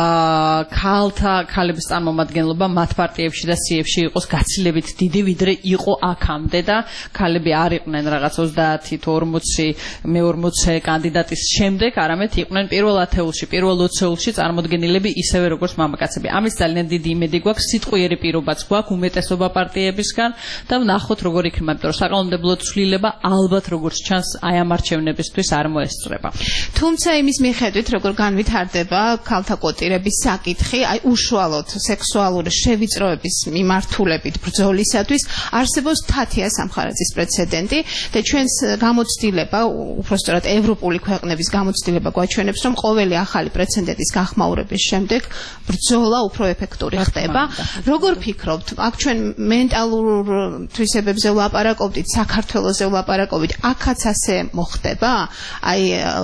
ქალთა ქალების წარმომადგენლობა მათ პარტიებში და სიებში იყოს გაცილებით დიდი, ვიდრე იყო აქამდე და ქალები არ იყვნენ რაღაც ოცდაათი თუ ორმოცი მე ორმოცი კანდიდატის შემდეგ, არამედ იყვნენ პირველად ათეულში, პირველ ოცეულში წარმოდგენილები ისევე როგორც მამაკაცები. ამის ძალიან დიდი იმედი გვაქვს, სიტყვიერი პირობაც გვაქვს უმეტესობა პარტიებისგან და ვნახოთ როგორ იქნება, იმიტომ რომ საკანონმდებლო ცვლილება ალბათ როგორც ჩანს აი ამ არჩევნებისთვის არ მოესწრება. თუმცა იმის მიხედვით, როგორ განვითარდება ქალთა კვოტირების საკითხი, აი უშუალოდ სექსუალური შევიწროების მიმართულებით ბრძოლისათვის არსებობს თათია სამხარაძის პრეცედენტი და ჩვენს გამოცდილება, უпростоრად ევროპული ქვეყნების გამოცდილება გვაჩვენებს, რომ ყოველი ახალი პრეცედენტის გახმაურების შემდეგ ბრძოლა უფრო ეფექტური ხდება. როგორ ფიქრობთ, აქ ჩვენ მენტალურ თვისებებზე ვლაპარაკობთ, საქართველოზე ვლაპარაკობთ, აქაც ასე მოხდება? აი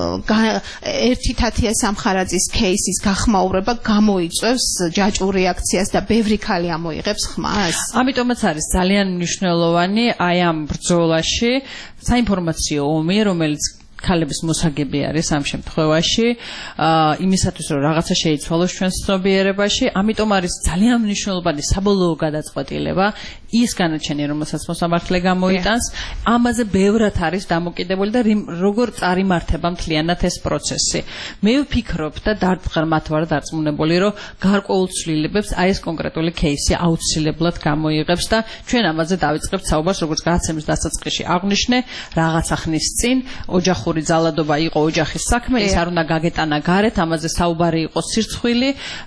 ერთი თათია სამხარაძის кейსის გახმაურება გამოიწვევს ჯაჭვურ რეაქციას და ბევრი ქალი ამოიღებს ხმას? ამიტომაც არის ძალიან მნიშვნელოვანი აი ამ ბრძოლაში საინფორმაციო ომი, რომელიც ქალების მოსაგები არის ამ შემთხვევაში, იმისათვის რომ რაღაცა შეიცვალოს ჩვენს ცნობიერებაში, ამიტომ არის ძალიან მნიშვნელოვანი საბოლოო გადაწყვეტილება, ის განაჩენი, რომელსაც მოსამართლე გამოიტანს, ამაზე ბევრად არის დამოკიდებული და როგორ წარიმართება მთლიანად ეს პროცესი. მე ვფიქრობ და დარწმუნებულად ვარ დარწმუნებული, რომ გარკვეულ ცვლილებებს აი ეს კონკრეტული кейსი აუცილებლად გამოიღებს და ჩვენ ამაზე დავიწყებთ საუბარს, როგორც გადაცემის დასაწყისში აღვნიშნე, რაღაცა ხნის წინ ოჯახური ძალადობა იყო ოჯახის საქმე, ის არ უნდა გაგეტანა გარეთ, ამაზე საუბარი იყო სირცხვილი.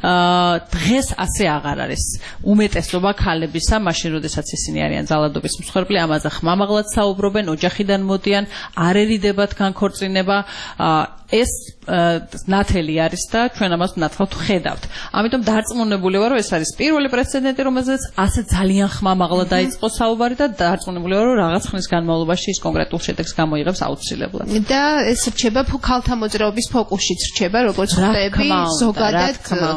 დღეს ასე აღარ არის. უმეტესობა ქალებისა, მაშინ როდესაც ისინი არიან ძალადობის მსხვერპლი, ამაზე ხმამაღლად საუბრობენ, ოჯახიდან მოდიან, არ ერიდებათ განქორწინება. ეს ნათელი არის და ჩვენ ამას ნათლად ვხედავთ. ამიტომ დარწმუნებული ვარ, რომ ეს არის პირველი პრეცედენტი, რომელზეც ასე ძალიან ხმამაღლად დაიწყო საუბარი და დარწმუნებული ვარ, რომ რაღაც ხნის განმავლობაში ის კონკრეტულ შედეგს გამოიღებს აუცილებლად. და ეს რჩება ქალთა მოძრაობის ფოკუსშიც რჩება, როგორც ხდები ზოგადად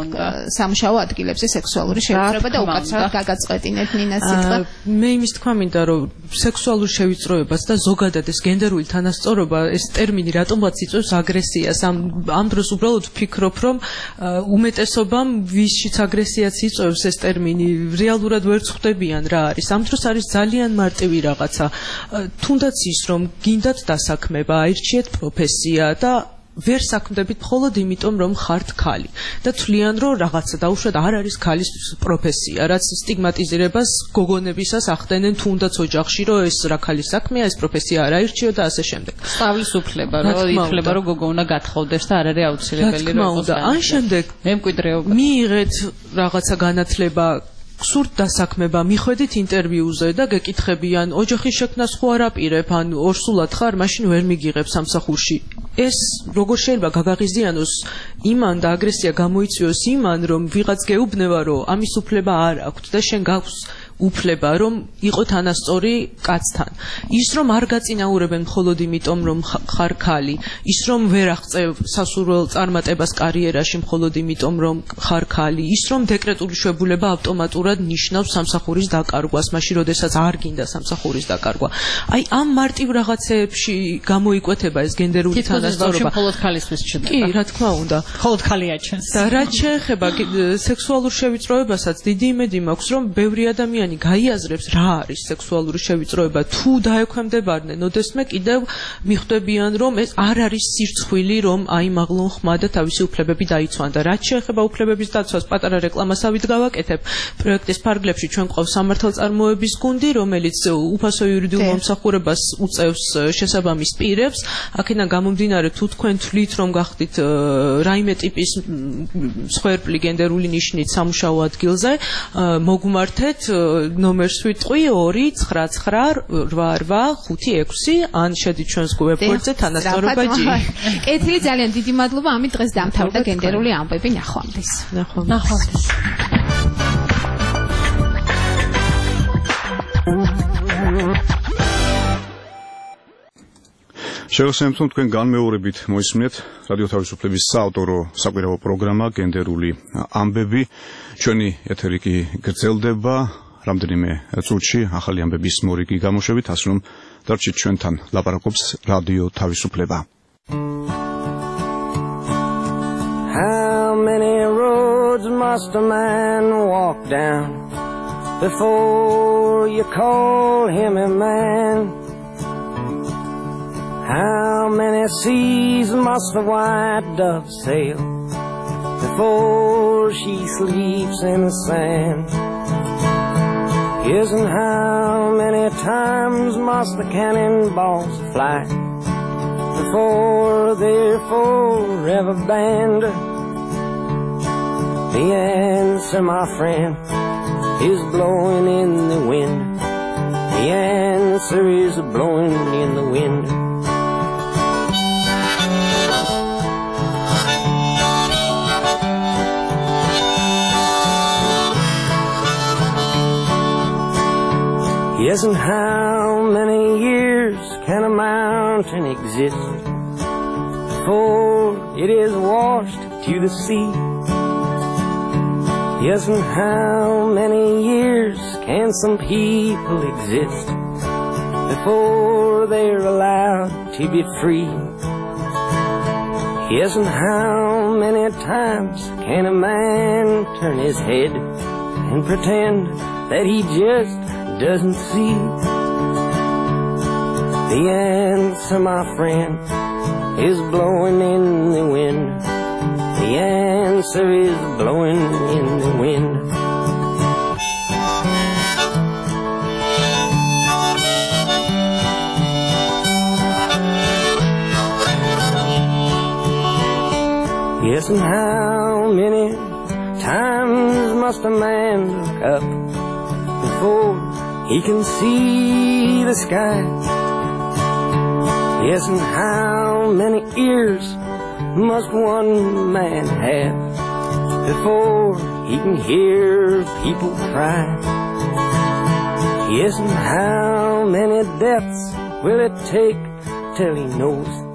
სამუშაო ადგილებზე სექსუალური შევიწროება და უკაცრავად გაგაწყვეტინეთ ნინა სიტყვა. მე იმის თქვა მინდა, რომ სექსუალური შევიწროებას და ზოგადად ეს გენდერული თანასწორობა, ეს ტერმინი რატომღაც იწვევს აგრესიას. ამ ამ დროს უბრალოდ ვფიქრობ, რომ უმეტესობამ ვისშიც აგრესიას იწვევს ეს ტერმინი, რეალურად ვერ ხვდებიან რა არის. ამ დროს არის ძალიან მარტივი რაღაცა. თუნდაც ის, რომ გინდათ დასაქმება, აირჩიეთ პროფესია და ვერ საქმდებით მხოლოდ იმიტომ, რომ ხართ ქალი და თვლიან, რომ რაღაცა დაუშვათ არ არის ქალის პროფესია, რაც სტიგმატიზირებას გოგონებისას ახდენენ თუნდაც ოჯახში, რომ ეს რა ქალის საქმეა, ეს პროფესია არ აირჩიო და ასე შემდეგ. სწავლის უფლება, რომ ითვლება, რომ გოგო უნდა გათხოვდეს და არ არის აუცილებელი, რომ იყოს. ან შემდეგ მემკვიდრეობა. მიიღეთ რაღაცა განათლება, სურთ დასაქმება, მიხვედით ინტერვიუზე და გეკითხებიან, ოჯახის შექმნას ხო არ აპირებ, ან ორსულად ხარ, მაშინ ვერ მიგიღებ სამსახურში. ეს როგორ შეიძლება გაგაღიზიანოს იმან და აგრესია გამოიწვიოს იმან, რომ ვიღაც გეუბნება, რომ ამის უფლება არ აქვს და შენ გაქვს უფლება, რომ იყო თანასწორი კაცთან. ის რომ არ გაწინაურებენ მხოლოდ იმიტომ, რომ ხარ ქალი, ის რომ ვერ აღწევ სასურველ წარმატებას კარიერაში მხოლოდ იმიტომ, რომ ხარ ქალი, ის რომ დეკრეტული შვებულება ავტომატურად ნიშნავს სამსახურის დაკარგვას, მაშინ როდესაც არ გინდა სამსახურის დაკარგვა. აი ამ მარტივ რაღაცეებში გამოიკვეთება ეს გენდერული თანასწორობა. მხოლოდ ქალისთვის ჩნდება. კი, რა თქმა უნდა. მხოლოდ ქალი აჩენს. და რაც შეეხება სექსუალურ შევიწროებასაც, დიდი იმედი მაქვს, რომ ბევრი ადამიანი გაიაზრებს რა არის სექსუალური შევიწროება, თუ დაექვემდებარდნენ ოდესმე კიდევ მიხვდებიან, რომ ეს არ არის სირცხვილი, რომ აი მაღლონ ხმა და თავისი უფლებები დაიცვან და რაც შეეხება უფლებების დაცვას, პატარა რეკლამასავით გავაკეთებ. პროექტის ფარგლებში ჩვენ ყავს სამართალწარმოების გუნდი, რომელიც უფასო იურიდიულ მომსახურებას უწევს შესაბამის პირებს. აქედან გამომდინარე, თუ თქვენ თვლით, რომ გახდით რაიმე ტიპის მსხვერპლი გენდერული ნიშნით სამუშაო ადგილზე, მოგმართეთ ნომერს ვიტყვი ორი ცხრა ცხრა რვა რვა ხუთი ექვსი ან შედით ჩვენს ვებგვერდზე თანასწორობა ჯი. კეთილი, ძალიან დიდი მადლობა. ამით დღეს დამთავრდა გენდერული ამბები. ნახვამდის. ნახვამდის. შევასრულებთ თქვენ განმეორებით მოისმინეთ რადიო თავისუფლების საავტორო საკვირაო პროგრამა გენდერული ამბები. ჩვენი ეთერი კი გრძელდება. რამდენიმე წუთში ახალი ამბების მორიგი გამოშვებით, ასე რომ დარჩით ჩვენთან. ლაპარაკობს რადიო თავისუფლება. How many roads must a man walk down before you call him a man? How many seas must the white dove sail before she sleeps in the sand? Yes, and how many times must the cannonballs fly before they're forever banned? The answer, my friend, is blowing in the wind. The answer is blowing in the wind. Yes, and how many years can a mountain exist before it is washed to the sea? Yes, and how many years can some people exist before they're allowed to be free? Yes, and how many times can a man turn his head and pretend that he just doesn't see? The answer, my friend, is blowing in the wind. The answer is blowing in the wind. Yes, and how many times must a man look up before he can see the sky? Yes, and how many ears must one man have before he can hear people cry? Yes, and how many deaths will it take till he knows